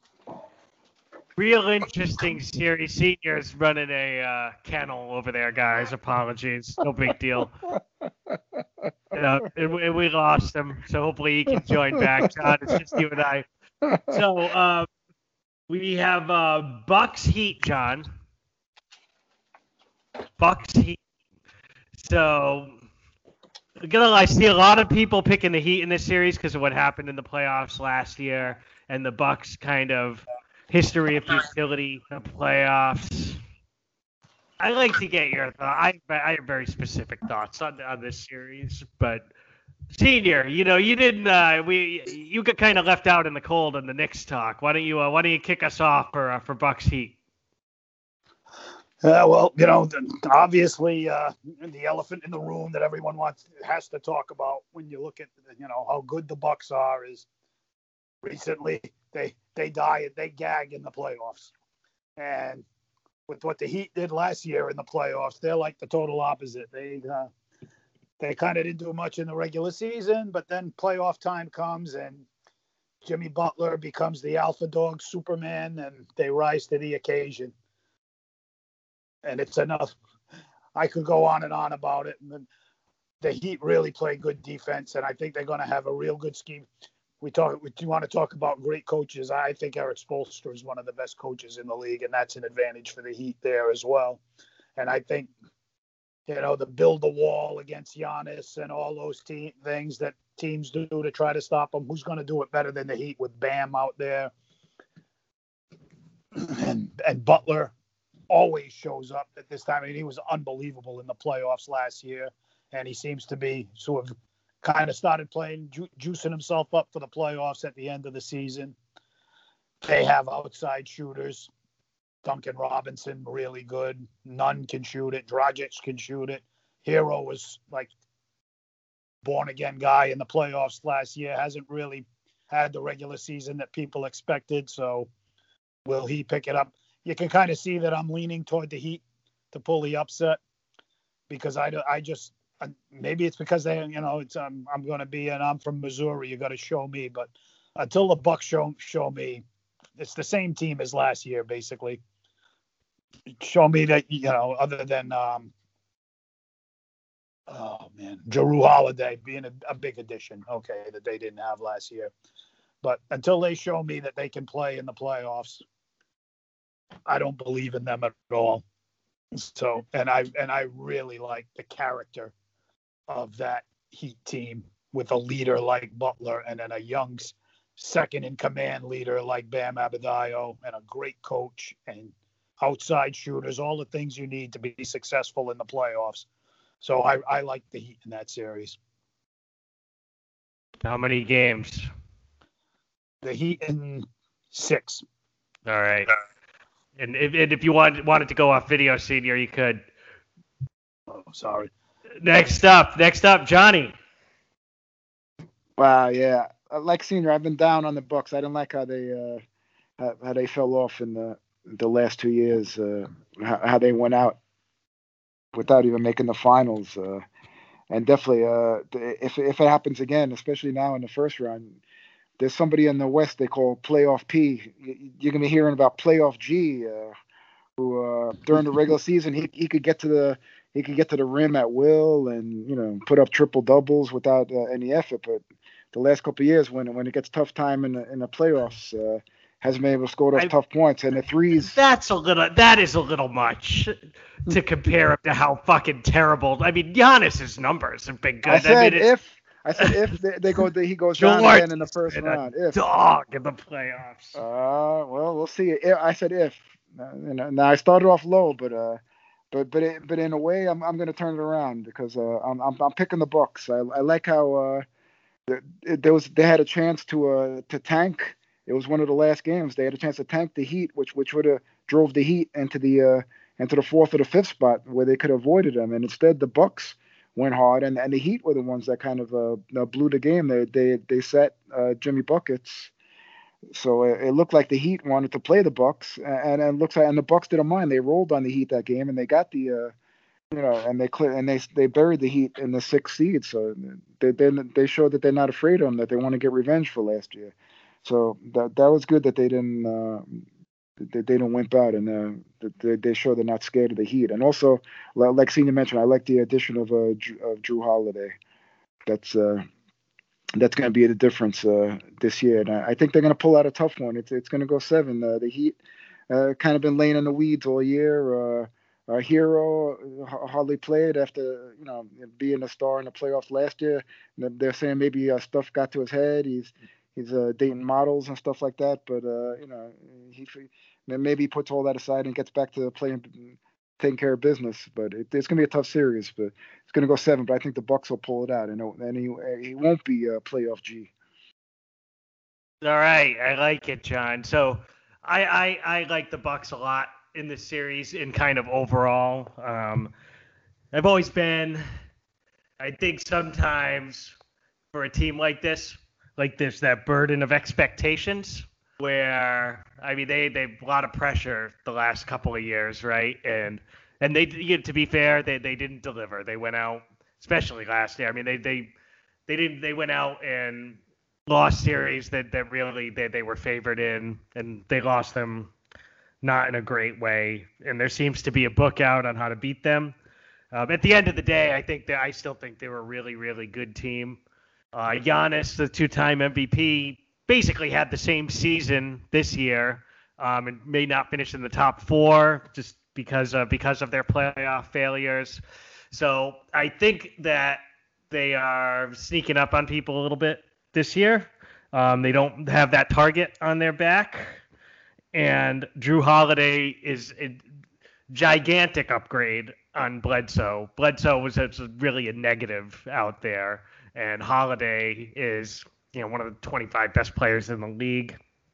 real interesting series. Senior's running a kennel over there, guys. Apologies. No big deal. And we lost him, so hopefully he can join back. John, it's just you and I. So we have Bucks Heat, John. Bucks Heat. So I see a lot of people picking the Heat in this series because of what happened in the playoffs last year and the Bucks' kind of history of futility in the playoffs. I like to get your thoughts. I have very specific thoughts on this series, but Senior, you didn't. You got kind of left out in the cold in the Knicks talk. Why don't you kick us off for Bucks Heat? Well, obviously, the elephant in the room that everyone has to talk about when you look at how good the Bucks are is recently they gag in the playoffs, and with what the Heat did last year in the playoffs, they're like the total opposite. They kind of didn't do much in the regular season, but then playoff time comes and Jimmy Butler becomes the alpha dog Superman, and they rise to the occasion. And it's enough. I could go on and on about it. And the Heat really play good defense, and I think they're going to have a real good scheme. We want to talk about great coaches. I think Eric Spoelstra is one of the best coaches in the league, and that's an advantage for the Heat there as well. And I think, the build the wall against Giannis and all those things that teams do to try to stop them. Who's going to do it better than the Heat with Bam out there? And Butler always shows up at this time. I mean, he was unbelievable in the playoffs last year, and he seems to be sort of kind of started playing, juicing himself up for the playoffs at the end of the season. They have outside shooters. Duncan Robinson, really good. Nunn can shoot it. Dragic can shoot it. Hero was like born-again guy in the playoffs last year. Hasn't really had the regular season that people expected. So will he pick it up? You can kind of see that I'm leaning toward the Heat to pull the upset because I just maybe it's because they it's I'm going to be and I'm from Missouri. You got to show me, but until the Bucks show me, it's the same team as last year, basically. Show me that, other than Jrue Holiday being a big addition, okay, that they didn't have last year. But until they show me that they can play in the playoffs, I don't believe in them at all. So, and I really like the character of that Heat team with a leader like Butler and then a young second in command leader like Bam Adebayo and a great coach and outside shooters, all the things you need to be successful in the playoffs. So I like the Heat in that series. How many games? The Heat in 6. All right. And if you wanted to go off video, Senior, you could. Oh, sorry. Next up, Johnny. Wow, yeah. Like Senior, I've been down on the Bucks. I didn't like how they fell off in the last 2 years. How they went out without even making the finals. And definitely, if it happens again, especially now in the first round, there's somebody in the West they call Playoff P. You're gonna be hearing about Playoff G, who during the regular season he could get to the rim at will and put up triple doubles without any effort. But the last couple of years, when it gets tough time in the playoffs, hasn't been able to score those tough points. And the threes. That is a little much to compare him to how fucking terrible. I mean, Giannis's numbers have been good. I said if he goes down again in the first round. If dog in the playoffs. Well, we'll see. I said if. Now I started off low, but in a way I'm going to turn it around because I'm picking the Bucks. I like how they had a chance to tank. It was one of the last games. They had a chance to tank the Heat, which would have drove the Heat into the fourth or the fifth spot where they could have avoided them. And instead, the Bucks went hard, and the Heat were the ones that kind of blew the game. They set Jimmy buckets, so it looked like the Heat wanted to play the Bucks, and it looks like the Bucks didn't mind. They rolled on the Heat that game, and they got the and they buried the Heat in the 6th seed. So they showed that they're not afraid of them, that they want to get revenge for last year. So that was good that they didn't wimp out, and they show they're not scared of the Heat. And also, like Senior mentioned, I like the addition of Jrue Holiday. That's going to be the difference this year. And I think they're going to pull out a tough one. It's going to go 7. The Heat kind of been laying in the weeds all year. Hero hardly played after being a star in the playoffs last year. They're saying maybe stuff got to his head. He's dating models and stuff like that, but maybe he puts all that aside and gets back to playing, taking care of business. But it's gonna be a tough series. But it's gonna go 7. But I think the Bucks will pull it out, and he won't be playoff G. All right, I like it, John. So I like the Bucks a lot in this series in kind of overall. I've always been. I think sometimes for a team like this, there's that burden of expectations where, I mean, they have a lot of pressure the last couple of years, right? And they, to be fair, they didn't deliver. They went out, especially last year. I mean, they went out and lost series that really they were favored in, and they lost them not in a great way. And there seems to be a book out on how to beat them. At the end of the day, I still think they were a really, really good team. Giannis, the 2-time MVP, basically had the same season this year, and may not finish in the top 4 just because of their playoff failures. So I think that they are sneaking up on people a little bit this year. They don't have that target on their back, and Jrue Holiday is a gigantic upgrade on Bledsoe. Bledsoe was really a negative out there. And Holiday is, one of the 25 best players in the league.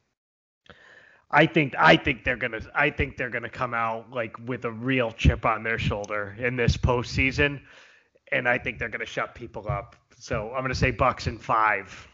I think they're gonna come out with a real chip on their shoulder in this postseason, and I think they're gonna shut people up. So I'm gonna say Bucks in 5.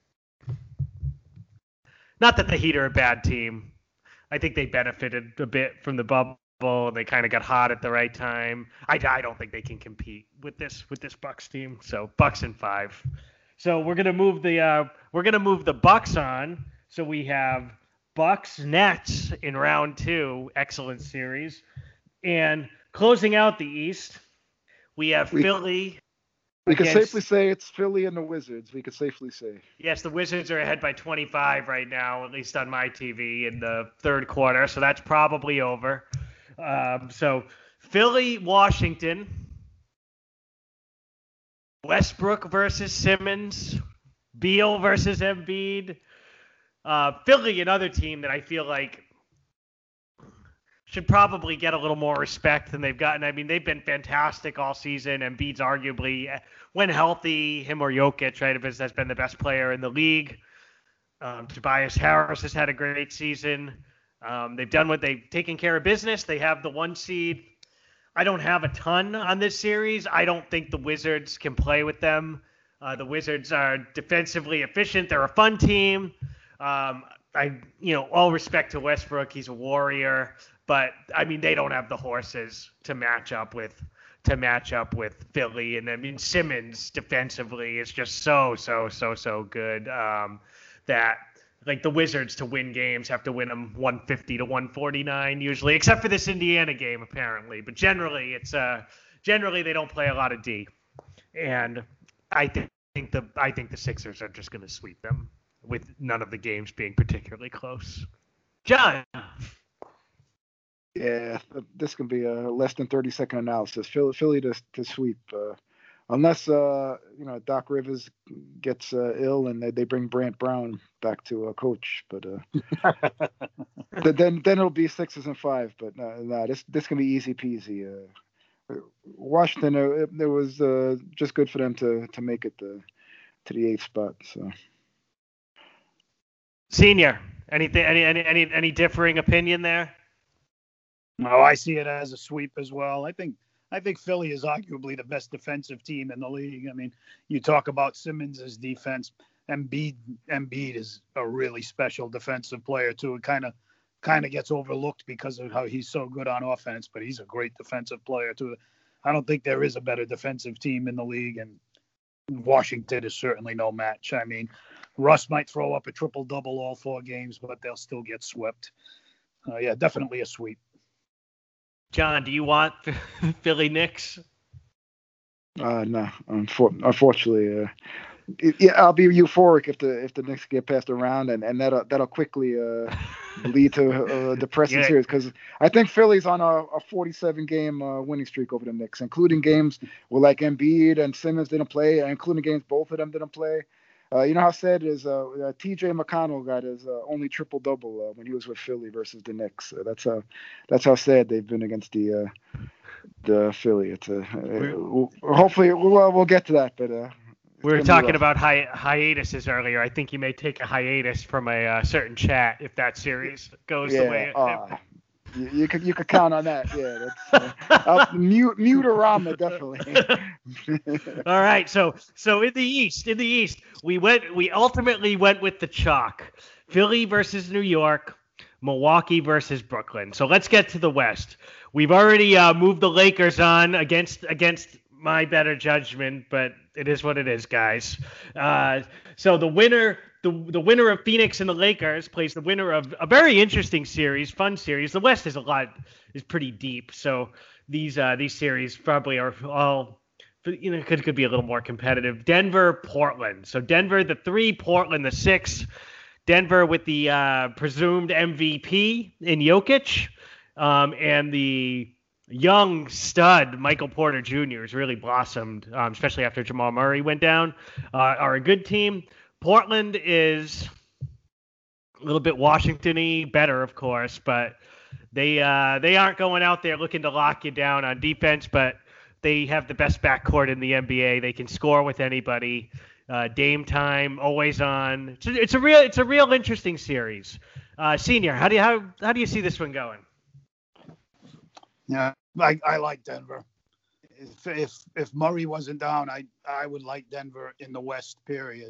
Not that the Heat are a bad team. I think they benefited a bit from the bubble. They kind of got hot at the right time. I don't think they can compete with this Bucks team. So Bucks in 5. So we're gonna move the Bucks on. So we have Bucks Nets in round 2. Excellent series. And closing out the East, we have Philly. We can safely say it's Philly and the Wizards. We could safely say. Yes, the Wizards are ahead by 25 right now, at least on my TV in the third quarter. So that's probably over. So Philly, Washington, Westbrook versus Simmons, Beal versus Embiid. Philly, another team that I feel like should probably get a little more respect than they've gotten. I mean, they've been fantastic all season. Embiid's arguably, when healthy, him or Jokic, right, has been the best player in the league. Tobias Harris has had a great season. They've taken care of business. They have the 1 seed. I don't have a ton on this series. I don't think the Wizards can play with them. The Wizards are defensively efficient. They're a fun team. All respect to Westbrook. He's a warrior. But I mean, they don't have the horses to match up with Philly. And I mean, Simmons defensively is just so good that like the Wizards to win games have to win them 150 to 149 usually, except for this Indiana game apparently. But generally they don't play a lot of D. And I think the Sixers are just going to sweep them with none of the games being particularly close. John. Yeah, this can be a less than 30-second analysis. Philly to sweep, unless Doc Rivers gets ill and they bring Brant Brown back to coach. But then it'll be 6 and 5. But no, this can be easy peasy. Washington, it was just good for them to make it to the 8th spot. So, Senior, anything, any differing opinion there? No, I see it as a sweep as well. I think Philly is arguably the best defensive team in the league. I mean, you talk about Simmons' defense. Embiid is a really special defensive player too. It kind of gets overlooked because of how he's so good on offense, but he's a great defensive player too. I don't think there is a better defensive team in the league, and Washington is certainly no match. I mean, Russ might throw up a triple-double all 4 games, but they'll still get swept. Yeah, definitely a sweep. John, do you want Philly Knicks? No, unfortunately. I'll be euphoric if the Knicks get passed around, and that'll quickly lead to a depressing series, because I think Philly's on a 47-game winning streak over the Knicks, including games where like Embiid and Simmons didn't play, including games both of them didn't play. You know how sad it is? T.J. McConnell got his only triple-double when he was with Philly versus the Knicks. That's how sad they've been against the Philly. It's hopefully we'll get to that, but we were talking about hiatuses earlier. I think you may take a hiatus from a certain chat if that series goes the way. You could count on that. Yeah, that's Mutarama definitely. All right, so in the East, we ultimately went with the chalk. Philly versus New York, Milwaukee versus Brooklyn. So let's get to the West. We've already moved the Lakers on against my better judgment, but it is what it is, guys. So the winner of Phoenix and the Lakers plays the winner of a very interesting series, fun series. The West is pretty deep, so these series probably are all, could be a little more competitive. Denver, Portland. So Denver the 3, Portland the 6. Denver with the presumed MVP in Jokic, and the young stud Michael Porter Jr. has really blossomed, especially after Jamal Murray went down. Are a good team. Portland is a little bit Washington-y, better of course, but they aren't going out there looking to lock you down on defense, but they have the best backcourt in the NBA. They can score with anybody. Dame time, always on. It's a real interesting series. Senior, how do you see this one going? Yeah, I like Denver. If Murray wasn't down, I would like Denver in the West. Period.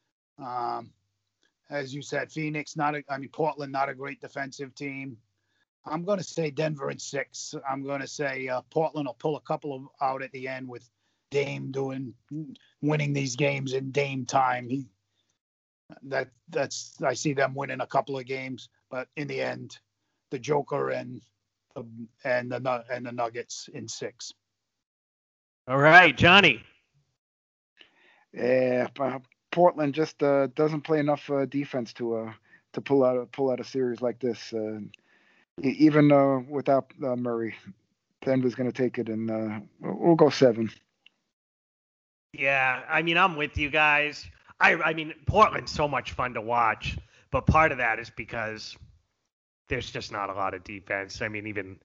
As you said, Phoenix Portland not a great defensive team. I'm going to say Denver in 6. I'm going to say Portland will pull a couple out at the end with Dame winning these games in Dame time. I see them winning a couple of games. But in the end, the Joker and the Nuggets in 6. All right, Johnny. Yeah, Portland just doesn't play enough defense to pull out a series like this. Even without Murray, Denver's going to take it, and we'll go 7. Yeah, I mean, I'm with you guys. I mean, Portland's so much fun to watch, but part of that is because there's just not a lot of defense. I mean, even,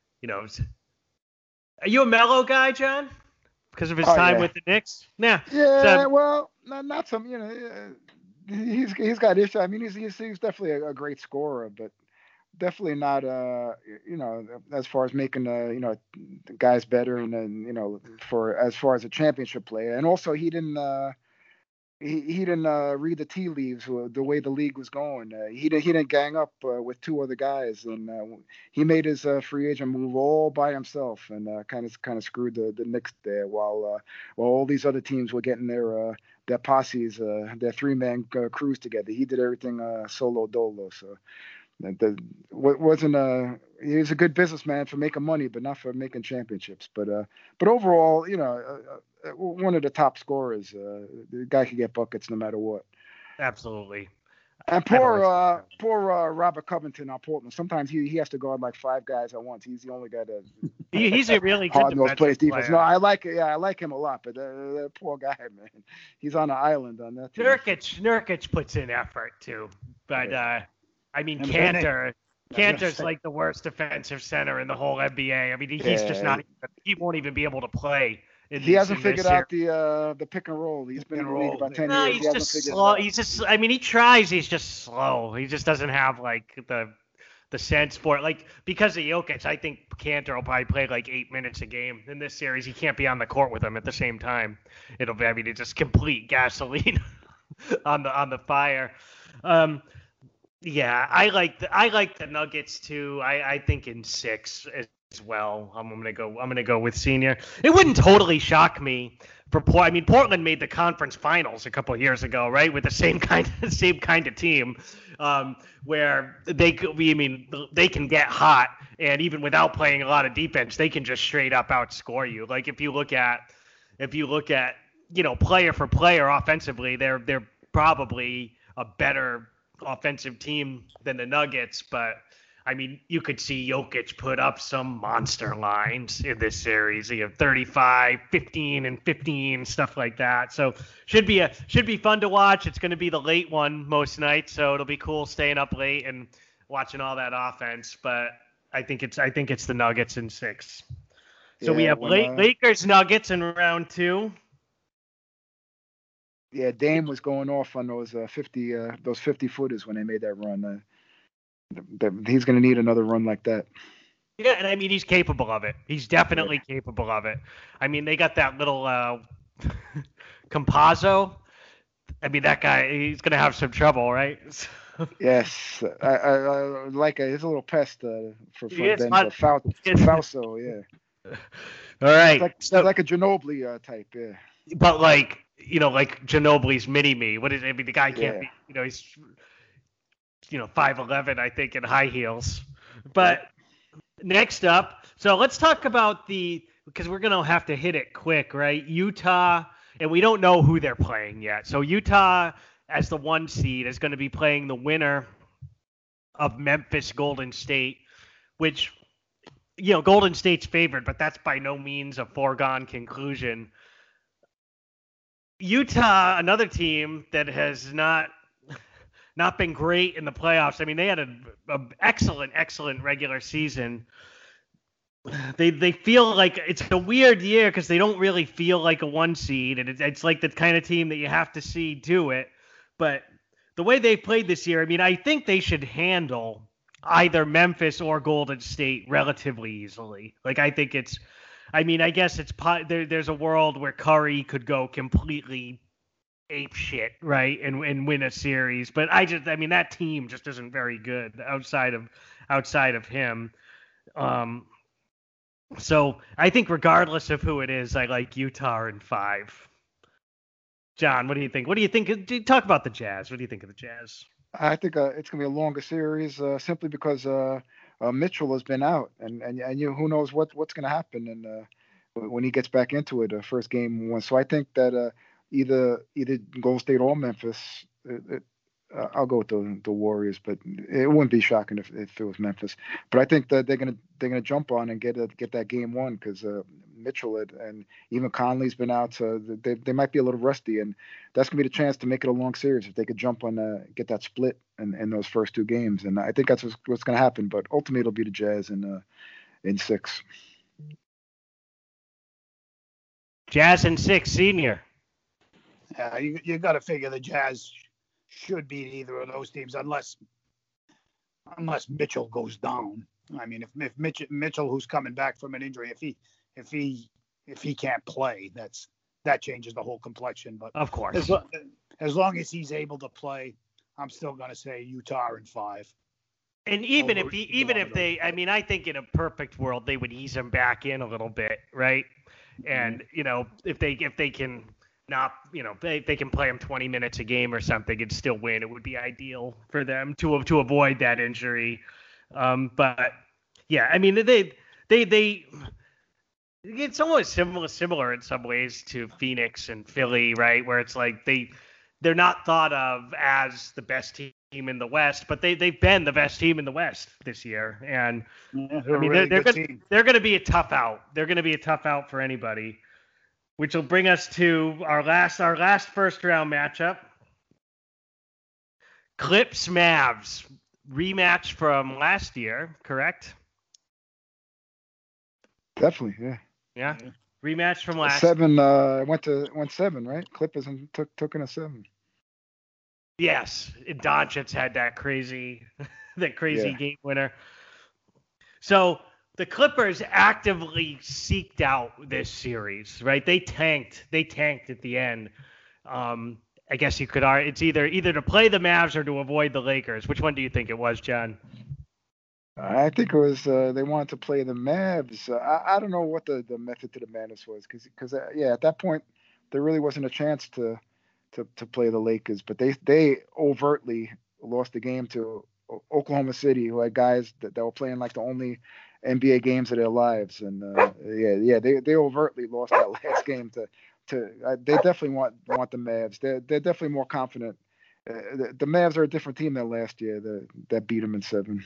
are you a Melo guy, John? Because of his time with the Knicks? Nah. Yeah, well, not some, he's got issues. I mean, he's definitely a great scorer, but definitely not, as far as making, the guys better and then, for as far as a championship player. And also he didn't read the tea leaves the way the league was going. He didn't gang up with 2 other guys, and he made his free agent move all by himself, and kind of screwed the Knicks there while all these other teams were getting their posses, their 3-man crews together. He did everything solo dolo. So he was a good businessman for making money, but not for making championships. But overall, one of the top scorers. The guy could get buckets no matter what. Absolutely. And poor Robert Covington on Portland. Sometimes he has to guard like 5 guys at once. He's the only guy that he's a really good defensive player. No, I like it. Yeah, I like him a lot. But the poor guy, man, he's on an island on that team. Nurkic puts in effort too, but I mean, Cantor's like the worst defensive center in the whole NBA. I mean, he's just not. He won't even be able to play. He hasn't figured out the pick and roll. He's been in the league about 10 years. He's just slow. I mean, he tries. He's just slow. He just doesn't have like the sense for it. Like, because of Jokic, I think Cantor will probably play like 8 minutes a game in this series. He can't be on the court with him at the same time. It's just complete gasoline on the fire. Yeah, I like the Nuggets too. I think in 6 as well. I'm gonna go with Senior. It wouldn't totally shock me for Portland made the conference finals a couple of years ago, right? With the same kind of team, where they can get hot, and even without playing a lot of defense, they can just straight up outscore you. Like if you look at player for player offensively, they're probably a better offensive team than the Nuggets, but I mean, you could see Jokic put up some monster lines in this series. You have 35, 15, and 15, stuff like that. So should be fun to watch. It's going to be the late one most nights, so it'll be cool staying up late and watching all that offense. But I think it's the Nuggets in 6. So we have Lakers Nuggets in round 2. Yeah, Dame was going off on those 50 footers when they made that run. He's going to need another run like that. Yeah, and I mean, he's capable of it. He's definitely capable of it. I mean, they got that little Campazzo. I mean, that guy, he's going to have some trouble, right? Yes, I like he's a little pest for Denver. Fausto, yeah. All right. It's like a Ginobili type, yeah. But like Ginobili's mini-me. What is it? I mean, the guy can't be, he's 5'11", I think, in high heels. But next up, so let's talk about because we're going to have to hit it quick, right? Utah, and we don't know who they're playing yet. So Utah, as the 1 seed, is going to be playing the winner of Memphis Golden State, which, Golden State's favored, but that's by no means a foregone conclusion. Utah, another team that has not been great in the playoffs. I mean, they had an excellent regular season. They feel like it's a weird year because they don't really feel like a 1 seed, and it's like the kind of team that you have to see do it. But the way they played this year, I mean, I think they should handle either Memphis or Golden State relatively easily. Like, I think I guess there's a world where Curry could go completely ape shit, right, and win a series. But that team just isn't very good outside of him. So I think regardless of who it is, I like Utah in 5. John, what do you think? Talk about the Jazz. What do you think of the Jazz? I think it's going to be a longer series simply because Mitchell has been out, and who knows what's going to happen when he gets back into it, first game one. So I think that either Golden State or Memphis. I'll go with the Warriors, but it wouldn't be shocking if it was Memphis. But I think that they're gonna jump on and get that game one because Mitchell and even Conley's been out, so they might be a little rusty, and that's gonna be the chance to make it a long series if they could jump on get that split in those first two games. And I think that's what's gonna happen. But ultimately, it'll be the Jazz in 6. Jazz in 6, senior. Yeah, you got to figure the Jazz should beat either of those teams unless Mitchell goes down. I mean, if Mitchell, who's coming back from an injury, if he can't play, that changes the whole complexion. But Of course. as long as he's able to play, I'm still going to say Utah in 5. And even if they, I mean, I think in a perfect world they would ease him back in a little bit, right? And if they can not, they can play him 20 minutes a game or something and still win, it would be ideal for them to avoid that injury. But yeah, I mean, they it's almost similar in some ways to Phoenix and Philly, right? Where it's like they're not thought of as the best team in the West, but they've been the best team in the West this year. And they're going to be a tough out. They're going to be a tough out for anybody, which will bring us to our last first round matchup. Clips Mavs rematch from last year, correct? Definitely, yeah. Yeah. Rematch from last 7 went 7, right? Clippers and took in a 7. Yes, Doncic had that crazy Yeah. game winner. So the Clippers actively seeked out this series, right? They tanked at the end. I guess you could argue it's either to play the Mavs or to avoid the Lakers. Which one do you think it was, John? I think it was they wanted to play the Mavs. I don't know what the method to the madness was because at that point there really wasn't a chance to play the Lakers, but they overtly lost the game to Oklahoma City, who had guys that were playing like the only NBA games of their lives, and they overtly lost that last game to they definitely want the Mavs. They're definitely more confident. The Mavs are a different team than last year that beat them in 7.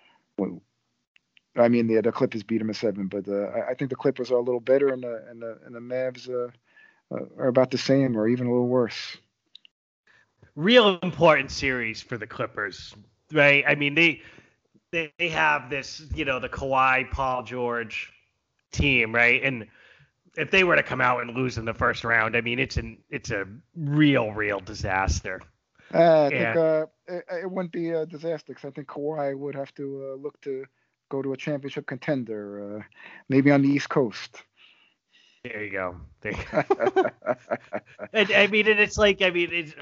I mean, the Clippers beat them in 7, but I think the Clippers are a little better, and the Mavs are about the same or even a little worse. Real important series for the Clippers, right? I mean, they have this, the Kawhi, Paul George team, right? And if they were to come out and lose in the first round, I mean, it's a real disaster. I think it wouldn't be a disaster because I think Kawhi would have to look to go to a championship contender, maybe on the East Coast. There you go. And I mean, it's like, it's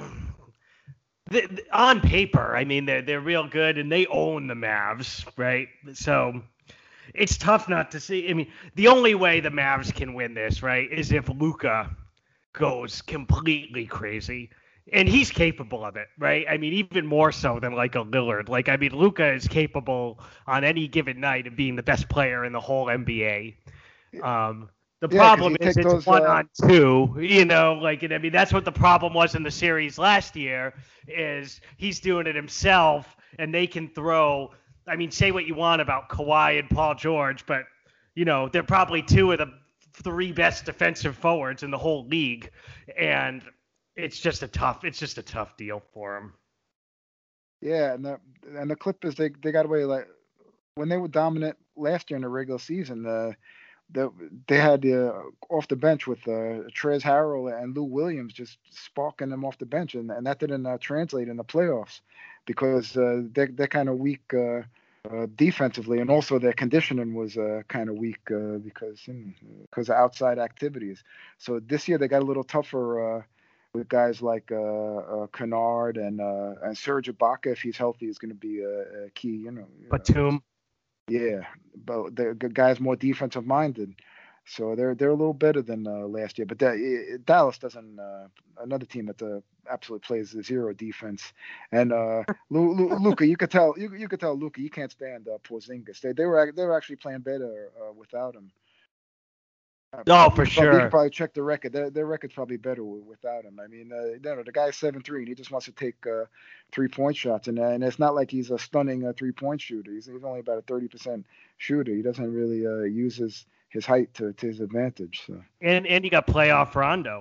on paper. I mean, they're real good and they own the Mavs, right? So it's tough not to see. I mean, the only way the Mavs can win this, right, is if Luka goes completely crazy. And he's capable of it, right? I mean, even more so than like a Lillard. Like, I mean, Luka is capable on any given night of being the best player in the whole NBA. The problem is it's 1-on-2, and I mean, that's what the problem was in the series last year is he's doing it himself and they can throw, I mean, say what you want about Kawhi and Paul George, but, they're probably 2 of the 3 best defensive forwards in the whole league. And it's just a tough deal for him. Yeah, and the Clippers they got away like when they were dominant last year in the regular season. They had off the bench with Trez Harrell and Lou Williams just sparking them off the bench, and that didn't translate in the playoffs because they're kind of weak defensively, and also their conditioning was kind of weak because of outside activities. So this year they got a little tougher. With guys like Kennard and Serge Ibaka, if he's healthy, is going to be a key. Batum. Yeah, but the guy's more defensive minded, So they're a little better than last year. But Dallas doesn't. Another team that absolutely plays zero defense. And Luka, you could tell Luka you can't stand Porzingis. They were actually playing better without him. Oh, for You sure. could probably check the record. Their record's probably better without him. I mean, the guy's 7'3", and he just wants to take 3-point shots, and it's not like he's a stunning 3-point shooter. He's only about a 30% shooter. He doesn't really use his height to his advantage. So. And you got playoff Rondo.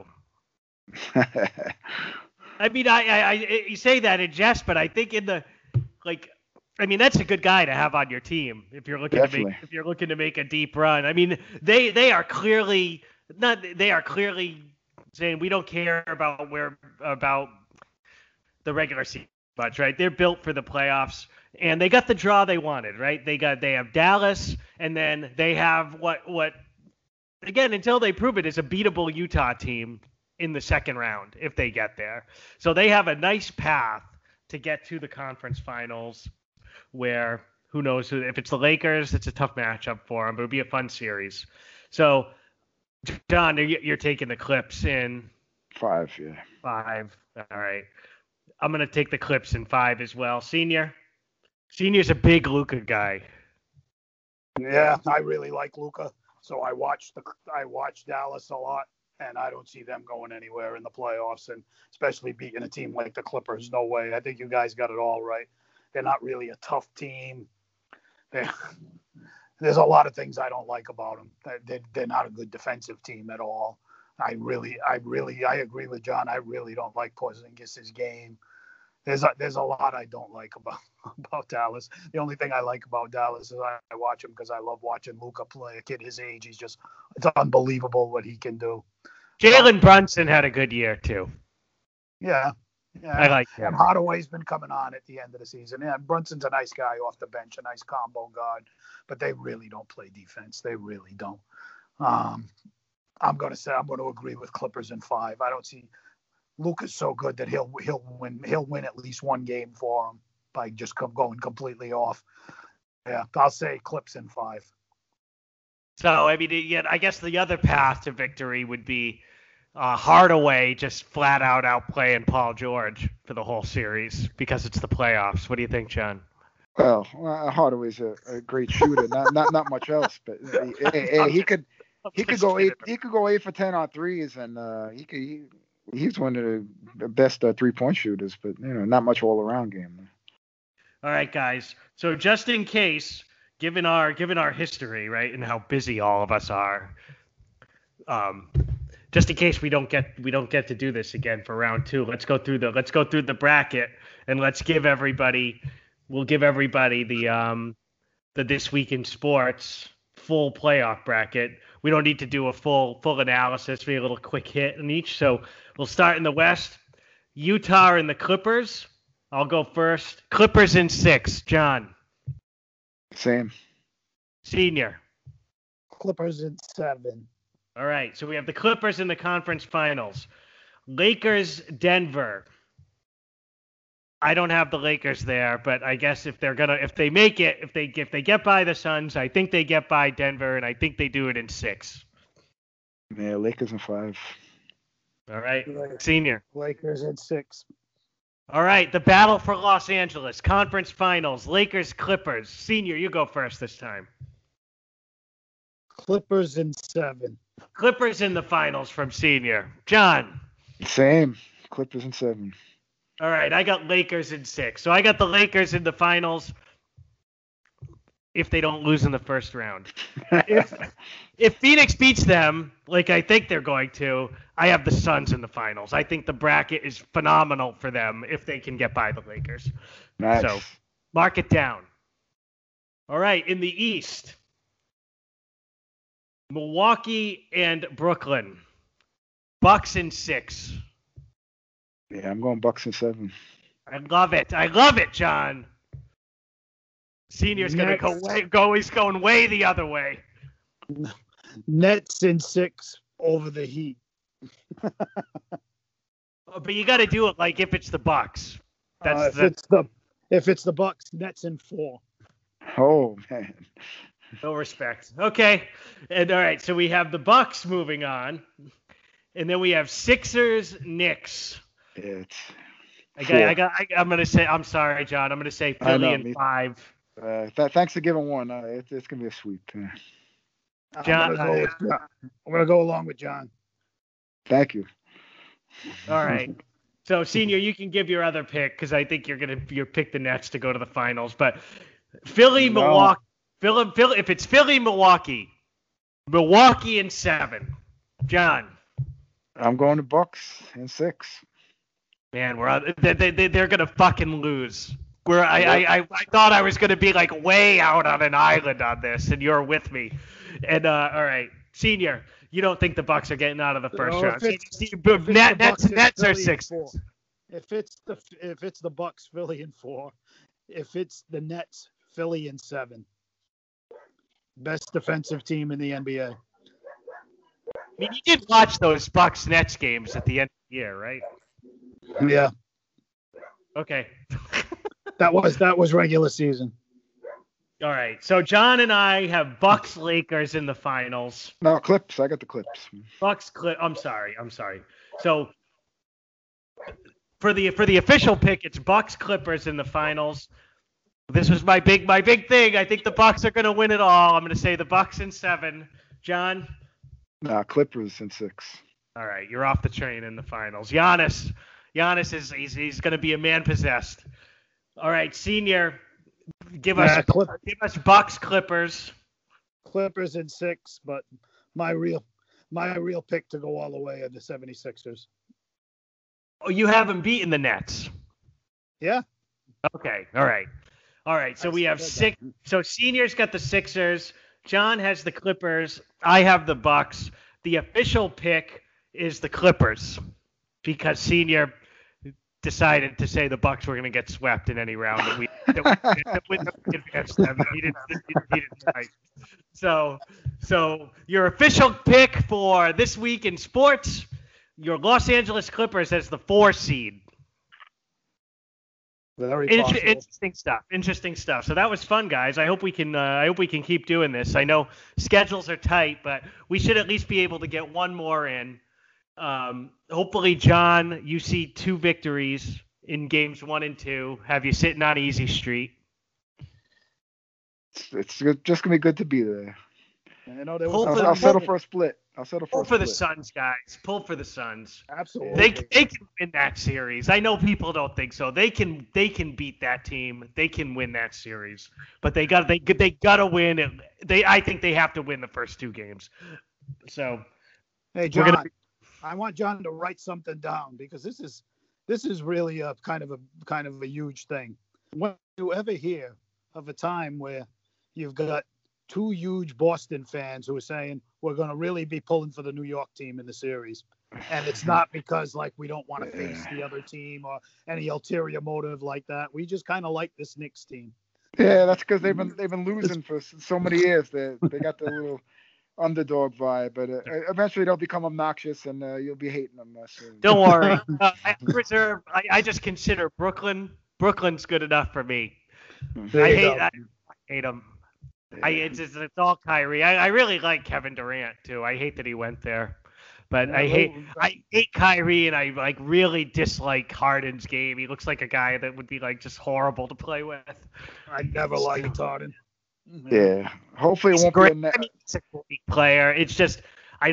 I mean, I you say that in jest, but I think that's a good guy to have on your team if you're looking to make a deep run. I mean, they are clearly saying we don't care about the regular season much, right? They're built for the playoffs, and they got the draw they wanted, right? They have Dallas, and then they have what again, until they prove it, is a beatable Utah team in the second round if they get there. So they have a nice path to get to the conference finals. Where who knows if it's the Lakers, it's a tough matchup for them, but it'll be a fun series. So, John, you're taking the Clips in 5, yeah. 5. All right. I'm gonna take the Clips in 5 as well. Senior's a big Luka guy. Yeah, I really like Luka, so I watch Dallas a lot, and I don't see them going anywhere in the playoffs, and especially beating a team like the Clippers. No way. I think you guys got it all right. They're not really a tough team. There's a lot of things I don't like about them. They're not a good defensive team at all. I agree with John. I really don't like Porzingis' game. There's a lot I don't like about Dallas. The only thing I like about Dallas is I watch him because I love watching Luka play. A kid his age, it's unbelievable what he can do. Jalen Brunson had a good year too. Yeah. Yeah, I like him. And Hardaway's been coming on at the end of the season. Yeah, Brunson's a nice guy off the bench, a nice combo guard, but they really don't play defense. They really don't. I'm going to agree with Clippers in 5. I don't see Luka's so good that he'll win at least one game for him by just going completely off. Yeah, I'll say Clips in 5. So I mean, yeah, I guess the other path to victory would be Hardaway just flat out outplaying Paul George for the whole series because it's the playoffs. What do you think, John? Well, Hardaway's a great shooter, not much else, but he could go 8 for 10 on threes, and he's one of the best 3-point shooters, but not much all around game. All right, guys. So just in case, given our history, right, and how busy all of us are, just in case we don't get to do this again for round 2, let's go through the bracket, and we'll give everybody the This Week in Sports full playoff bracket. We don't need to do a full analysis. We have a little quick hit in each. So we'll start in the West. Utah and the Clippers. I'll go first. Clippers in 6. John. Same. Senior. Clippers in 7. All right, so we have the Clippers in the conference finals. Lakers, Denver. I don't have the Lakers there, but I guess if they make it, if they get by the Suns, I think they get by Denver, and I think they do it in 6. Yeah, Lakers in 5. All right, Senior. Lakers in 6. All right, the battle for Los Angeles, conference finals, Lakers, Clippers. Senior, you go first this time. Clippers in 7. Clippers in the finals from Senior. John. Same. Clippers in 7. All right, I got Lakers in 6. So I got the Lakers in the finals if they don't lose in the first round. If Phoenix beats them, like I think they're going to, I have the Suns in the finals. I think the bracket is phenomenal for them if they can get by the Lakers. Nice. So mark it down. All right, in the East, Milwaukee and Brooklyn. Bucks in 6. Yeah, I'm going Bucks in 7. I love it. I love it, John. Senior's going to go. He's going way the other way. Nets in 6 over the Heat. But you got to do it like if it's the Bucks. If it's the Bucks, Nets in 4. Oh man. No respect. Okay. And all right, so we have the Bucks moving on. And then we have Sixers, Knicks. It's I'm gonna say. I'm sorry, John. I'm gonna say Philly in 5. thanks for giving one. It's gonna be a sweep. John, I'm gonna go along with John. Thank you. All right. So, Senior, you can give your other pick because I think you're pick the Nets to go to the finals. But Philly, No. Milwaukee, Philly. If it's Philly, Milwaukee in 7. John. I'm going to Bucks in 6. Man, they're gonna fucking lose. I thought I was gonna be like way out on an island on this, and you're with me. And all right, Senior, you don't think the Bucks are getting out of the first round? Nets are 6. If it's the Bucks, Philly in 4. If it's the Nets, Philly in 7. Best defensive team in the NBA. I mean, you did watch those Bucks Nets games at the end of the year, right? Yeah, Okay. that was regular season. All right. So John and I have Bucks Lakers in the finals. No, Clips. I got the Clips. I'm sorry. So for the official pick, it's Bucks Clippers in the finals. This was my big thing. I think the Bucks are going to win it all. I'm going to say the Bucks in 7. John? No, Clippers in 6. All right, you're off the train in the finals. Giannis is he's going to be a man possessed. All right, Senior, give us Bucks Clippers. Clippers in 6, but my real pick to go all the way are the 76ers. Oh, you haven't beaten the Nets. Yeah. Okay. All right. So we have 6. So Senior's got the Sixers. John has the Clippers. I have the Bucks. The official pick is the Clippers because Senior decided to say the Bucks were going to get swept in any round that we advanced them. He didn't right. So your official pick for this week in sports, your Los Angeles Clippers as the 4 seed. Very Interesting stuff. So that was fun, guys. I hope we can keep doing this. I know schedules are tight, but we should at least be able to get one more in. Hopefully, John, you see 2 victories in games 1 and 2. Have you sitting on easy street? It's just gonna be good to be there. You know, I'll settle for a split. Pull for the Suns, guys. Pull for the Suns. Absolutely. They can win that series. I know people don't think so. They can beat that team. They can win that series. But they gotta win. I think they have to win the first 2 games. So, hey John, I want John to write something down because this is really a kind of a huge thing. When you ever hear of a time where you've got 2 huge Boston fans who are saying we're going to really be pulling for the New York team in the series, and it's not because like we don't want to face the other team or any ulterior motive like that. We just kind of like this Knicks team. Yeah, that's because they've been losing for so many years. They got the little underdog vibe, but eventually they'll become obnoxious and you'll be hating them soon. Don't worry. I just consider Brooklyn. Brooklyn's good enough for me. I hate them. It's all Kyrie. I really like Kevin Durant too. I hate that he went there, but I hate Kyrie, and I like really dislike Harden's game. He looks like a guy that would be like just horrible to play with. I never liked Harden. Yeah, hopefully it won't be a net. I mean, he's a great player. It's just I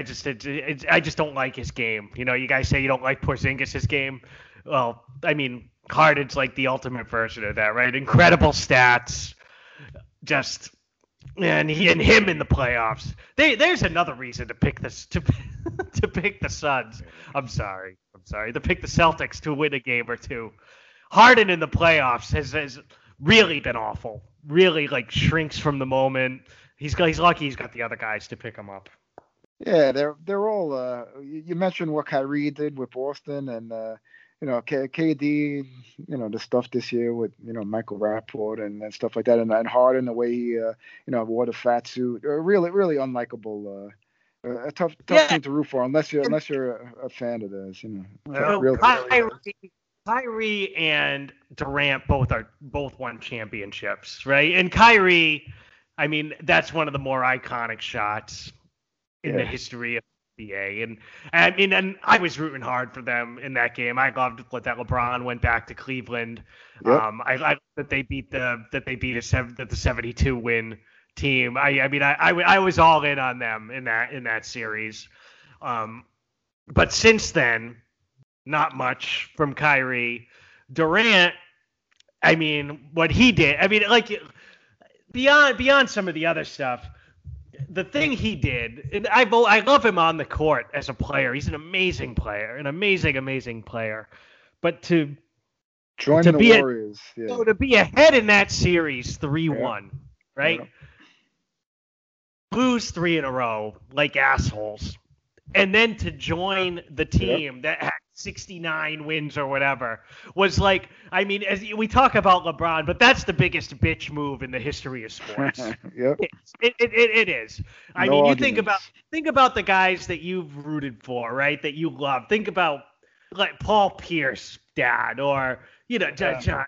just don't like his game. You know, you guys say you don't like Porzingis' game. Well, I mean, Harden's like the ultimate version of that, right? Incredible stats. Just and him in the playoffs. There's another reason to pick this to pick the Suns. I'm sorry. To pick the Celtics to win a game or 2. Harden in the playoffs has really been awful. Really like shrinks from the moment. He's lucky he's got the other guys to pick him up. Yeah, they're all. You mentioned what Kyrie did with Boston and. KD, the stuff this year with, Michael Rappaport and stuff like that. And Harden, the way he, wore the fat suit, really, really unlikable, a tough team to root for unless you're a fan of theirs, Kyrie and Durant both won championships, right? And Kyrie, I mean, that's one of the more iconic shots in the Yeah. history of the NBA. And I mean, and I was rooting hard for them in that game. I loved that LeBron went back to Cleveland. Yep. I liked that they beat the 72 win team. I was all in on them in that series. But since then, not much from Kyrie. Durant, I mean, what he did, I mean, like, beyond some of the other stuff, the thing he did, and I love him on the court as a player. He's an amazing player, an amazing player. But to Joining the be Warriors. Yeah. to be ahead in that series 3-1, right? Yeah. Lose 3 in a row like assholes. And then to join the team that had 69 wins or whatever was like, I mean, as we talk about LeBron, but that's the biggest bitch move in the history of sports. Yep. It is. I No mean, you arguments. think about the guys that you've rooted for, right? That you love. Think about like Paul Pierce, dad, or John.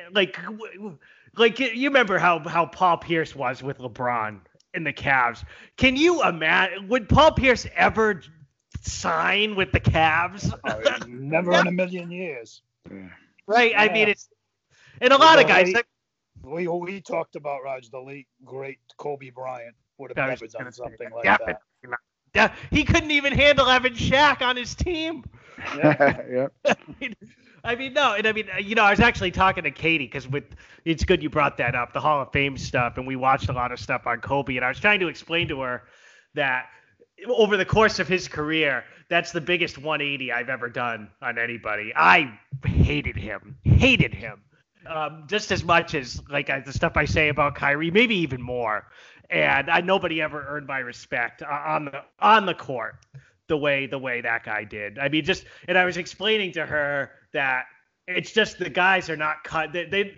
Like you remember how Paul Pierce was with LeBron in the Cavs. Can you imagine? Would Paul Pierce ever sign with the Cavs? Never in a million years. Yeah. Right? I Yeah. mean, it's and a lot of guys. We talked about Raj, the late great Kobe Bryant would have I was never just gonna done say something that. like Definitely that. not. He couldn't even handle having Shaq on his team. Yep. I mean, no, and I mean, I was actually talking to Katie because it's good you brought that up, the Hall of Fame stuff, and we watched a lot of stuff on Kobe, and I was trying to explain to her that over the course of his career, that's the biggest 180 I've ever done on anybody. I hated him, just as much as like the stuff I say about Kyrie, maybe even more. And nobody ever earned my respect on the court the way that guy did. I mean, and I was explaining to her that it's just the guys are not cut.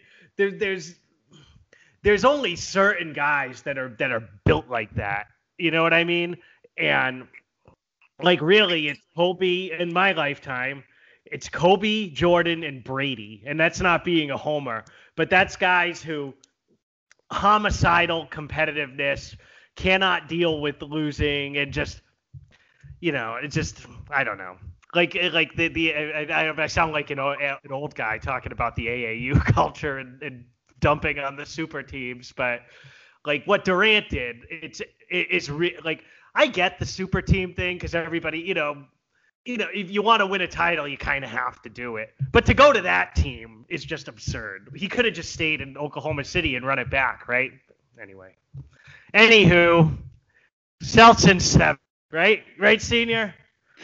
There's only certain guys that are built like that. You know what I mean? And like really, it's Kobe in my lifetime. It's Kobe, Jordan, and Brady, and that's not being a homer, but that's guys who homicidal competitiveness, cannot deal with losing, and just it's just I don't know. I sound like an old guy talking about the AAU culture and dumping on the super teams, but like what Durant did, like I get the super team thing because everybody, if you want to win a title, you kind of have to do it. But to go to that team is just absurd. He could have just stayed in Oklahoma City and run it back, right? Anyway. Anywho, Celtics in 7, right? Right, Senior?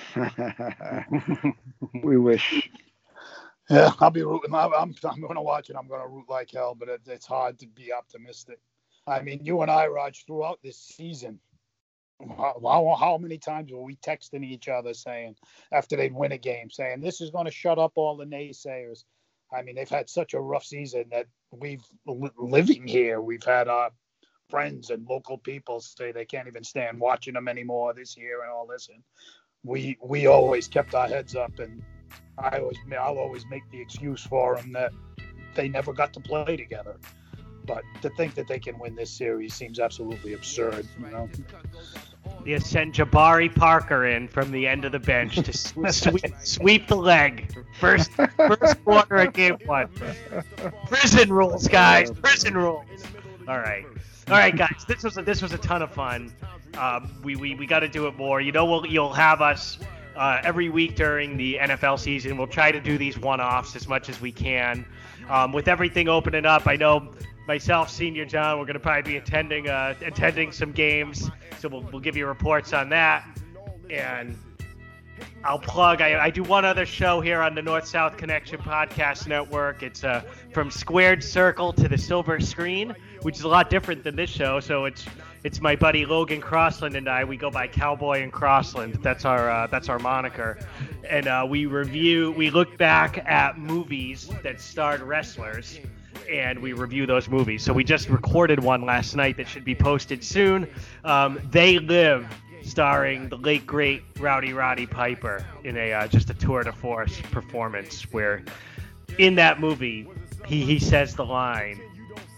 We wish. Yeah, I'll be rooting. I'm going to watch it. I'm going to root like hell, but it's hard to be optimistic. I mean, you and I, Raj, throughout this season, how many times were we texting each other saying, after they'd win a game, saying, this is going to shut up all the naysayers. I mean, they've had such a rough season that living here, we've had our friends and local people say they can't even stand watching them anymore this year and all this. And we always kept our heads up, and I'll always make the excuse for them that they never got to play together. But to think that they can win this series seems absolutely absurd, You sent Jabari Parker in from the end of the bench to sweep the leg. First quarter of game 1. Prison rules, guys. Prison rules. All right, guys. This was a ton of fun. We got to do it more. You'll have us every week during the NFL season. We'll try to do these one-offs as much as we can. With everything opening up, I know myself, Senior John, we're going to probably be attending some games, so we'll give you reports on that. And I'll plug, I do one other show here on the North-South Connection Podcast Network. It's From Squared Circle to the Silver Screen, which is a lot different than this show. So it's my buddy Logan Crossland and I. We go by Cowboy and Crossland. That's our moniker. And we look back at movies that starred wrestlers, and we review those movies. So we just recorded one last night that should be posted soon. They Live, starring the late great Roddy Piper in just a tour de force performance, where in that movie he says the line,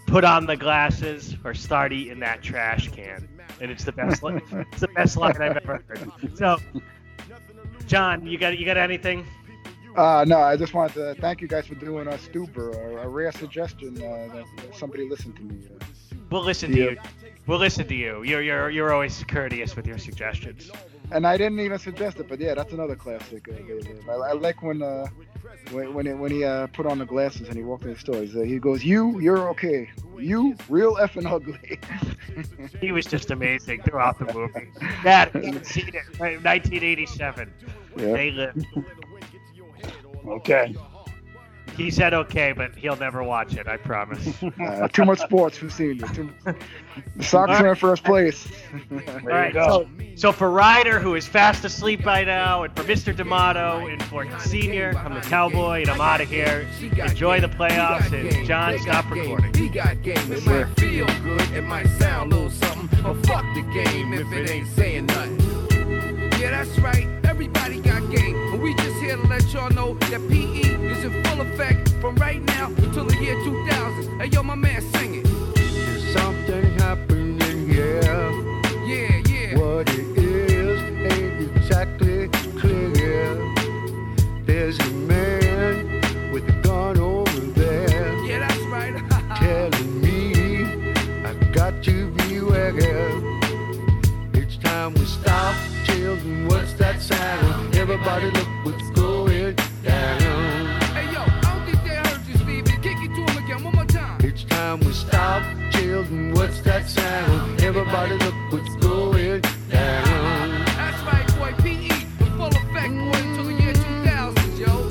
put on the glasses or start eating that trash can. And it's the best line I've ever heard. So, John, you got anything? No, I just wanted to thank you guys for doing a Stuber, a rare suggestion that somebody listened to me. We'll listen to you. We'll listen to you. You're always courteous with your suggestions. And I didn't even suggest it, but yeah, that's another classic. I like when he put on the glasses and he walked in the store. He goes, "You're okay. You real effing ugly." He was just amazing throughout the movie. That you've seen it, right? 1987. Yeah. They lived. Okay. He said okay, but he'll never watch it. I promise. Too much sports for senior. The Sox are in first place. All right. So for Ryder, who is fast asleep by now, and for Mr. D'Amato, and for Senior, I'm the Cowboy, and I'm out of here. Enjoy the playoffs, and John, stop recording. He got game. It might feel good, it might sound a little something, but fuck the game if it ain't saying nothing. Yeah, that's right. Everybody got game. And we just here to let y'all know that PE is in full effect from right now until the year 2000. Hey, yo, my man, sing it. There's something happening here. Yeah, yeah. What it is ain't exactly clear. There's a man with a gun over there. Yeah, that's right. Telling me I got to beware. Each time we stop, children, what's that sound? Everybody look what's going down. Hey, yo, I don't think they heard you, Stevie. Kick it to him again one more time. Each time we stop, children, what's that sound? Everybody look what's going down. That's right, boy. PE in full effect, boy, until the year 2000, yo.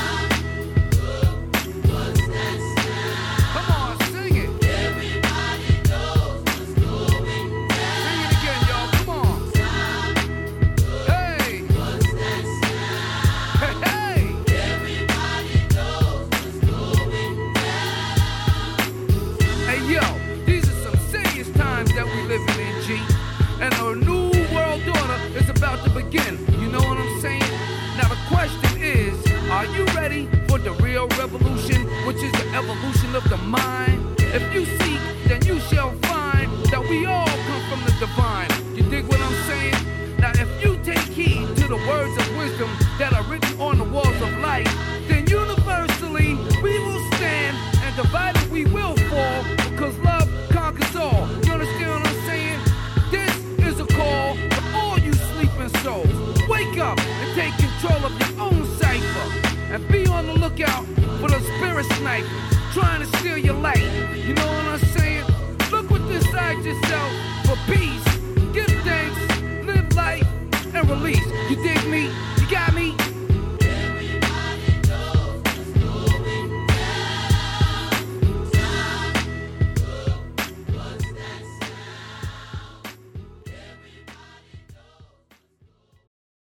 Come on, sing it. Everybody knows what's going down. Sing it again, y'all. Come on. Hey. What's that sound? Hey. Everybody knows what's going down. Hey, yo, these are some serious times that we living in, G. And a new world order is about to begin. You know what I'm saying? Now the question is, are you ready for the real revolution, which is the evolution of the mind? If you seek, then you shall find that we all come from the divine. You dig what I'm saying? Now if you take heed to the words of wisdom that are written on the walls of life, then universally we will stand, and divided we will fall, because love conquers all. You understand what I'm saying? This is a call to all you sleeping souls. Wake up and take control of your own cipher, and be on the lookout for the spirit snipers trying to steal your light. You know what I'm saying? Look within inside yourself for peace. Give thanks, live life, and release. You dig me? You got me?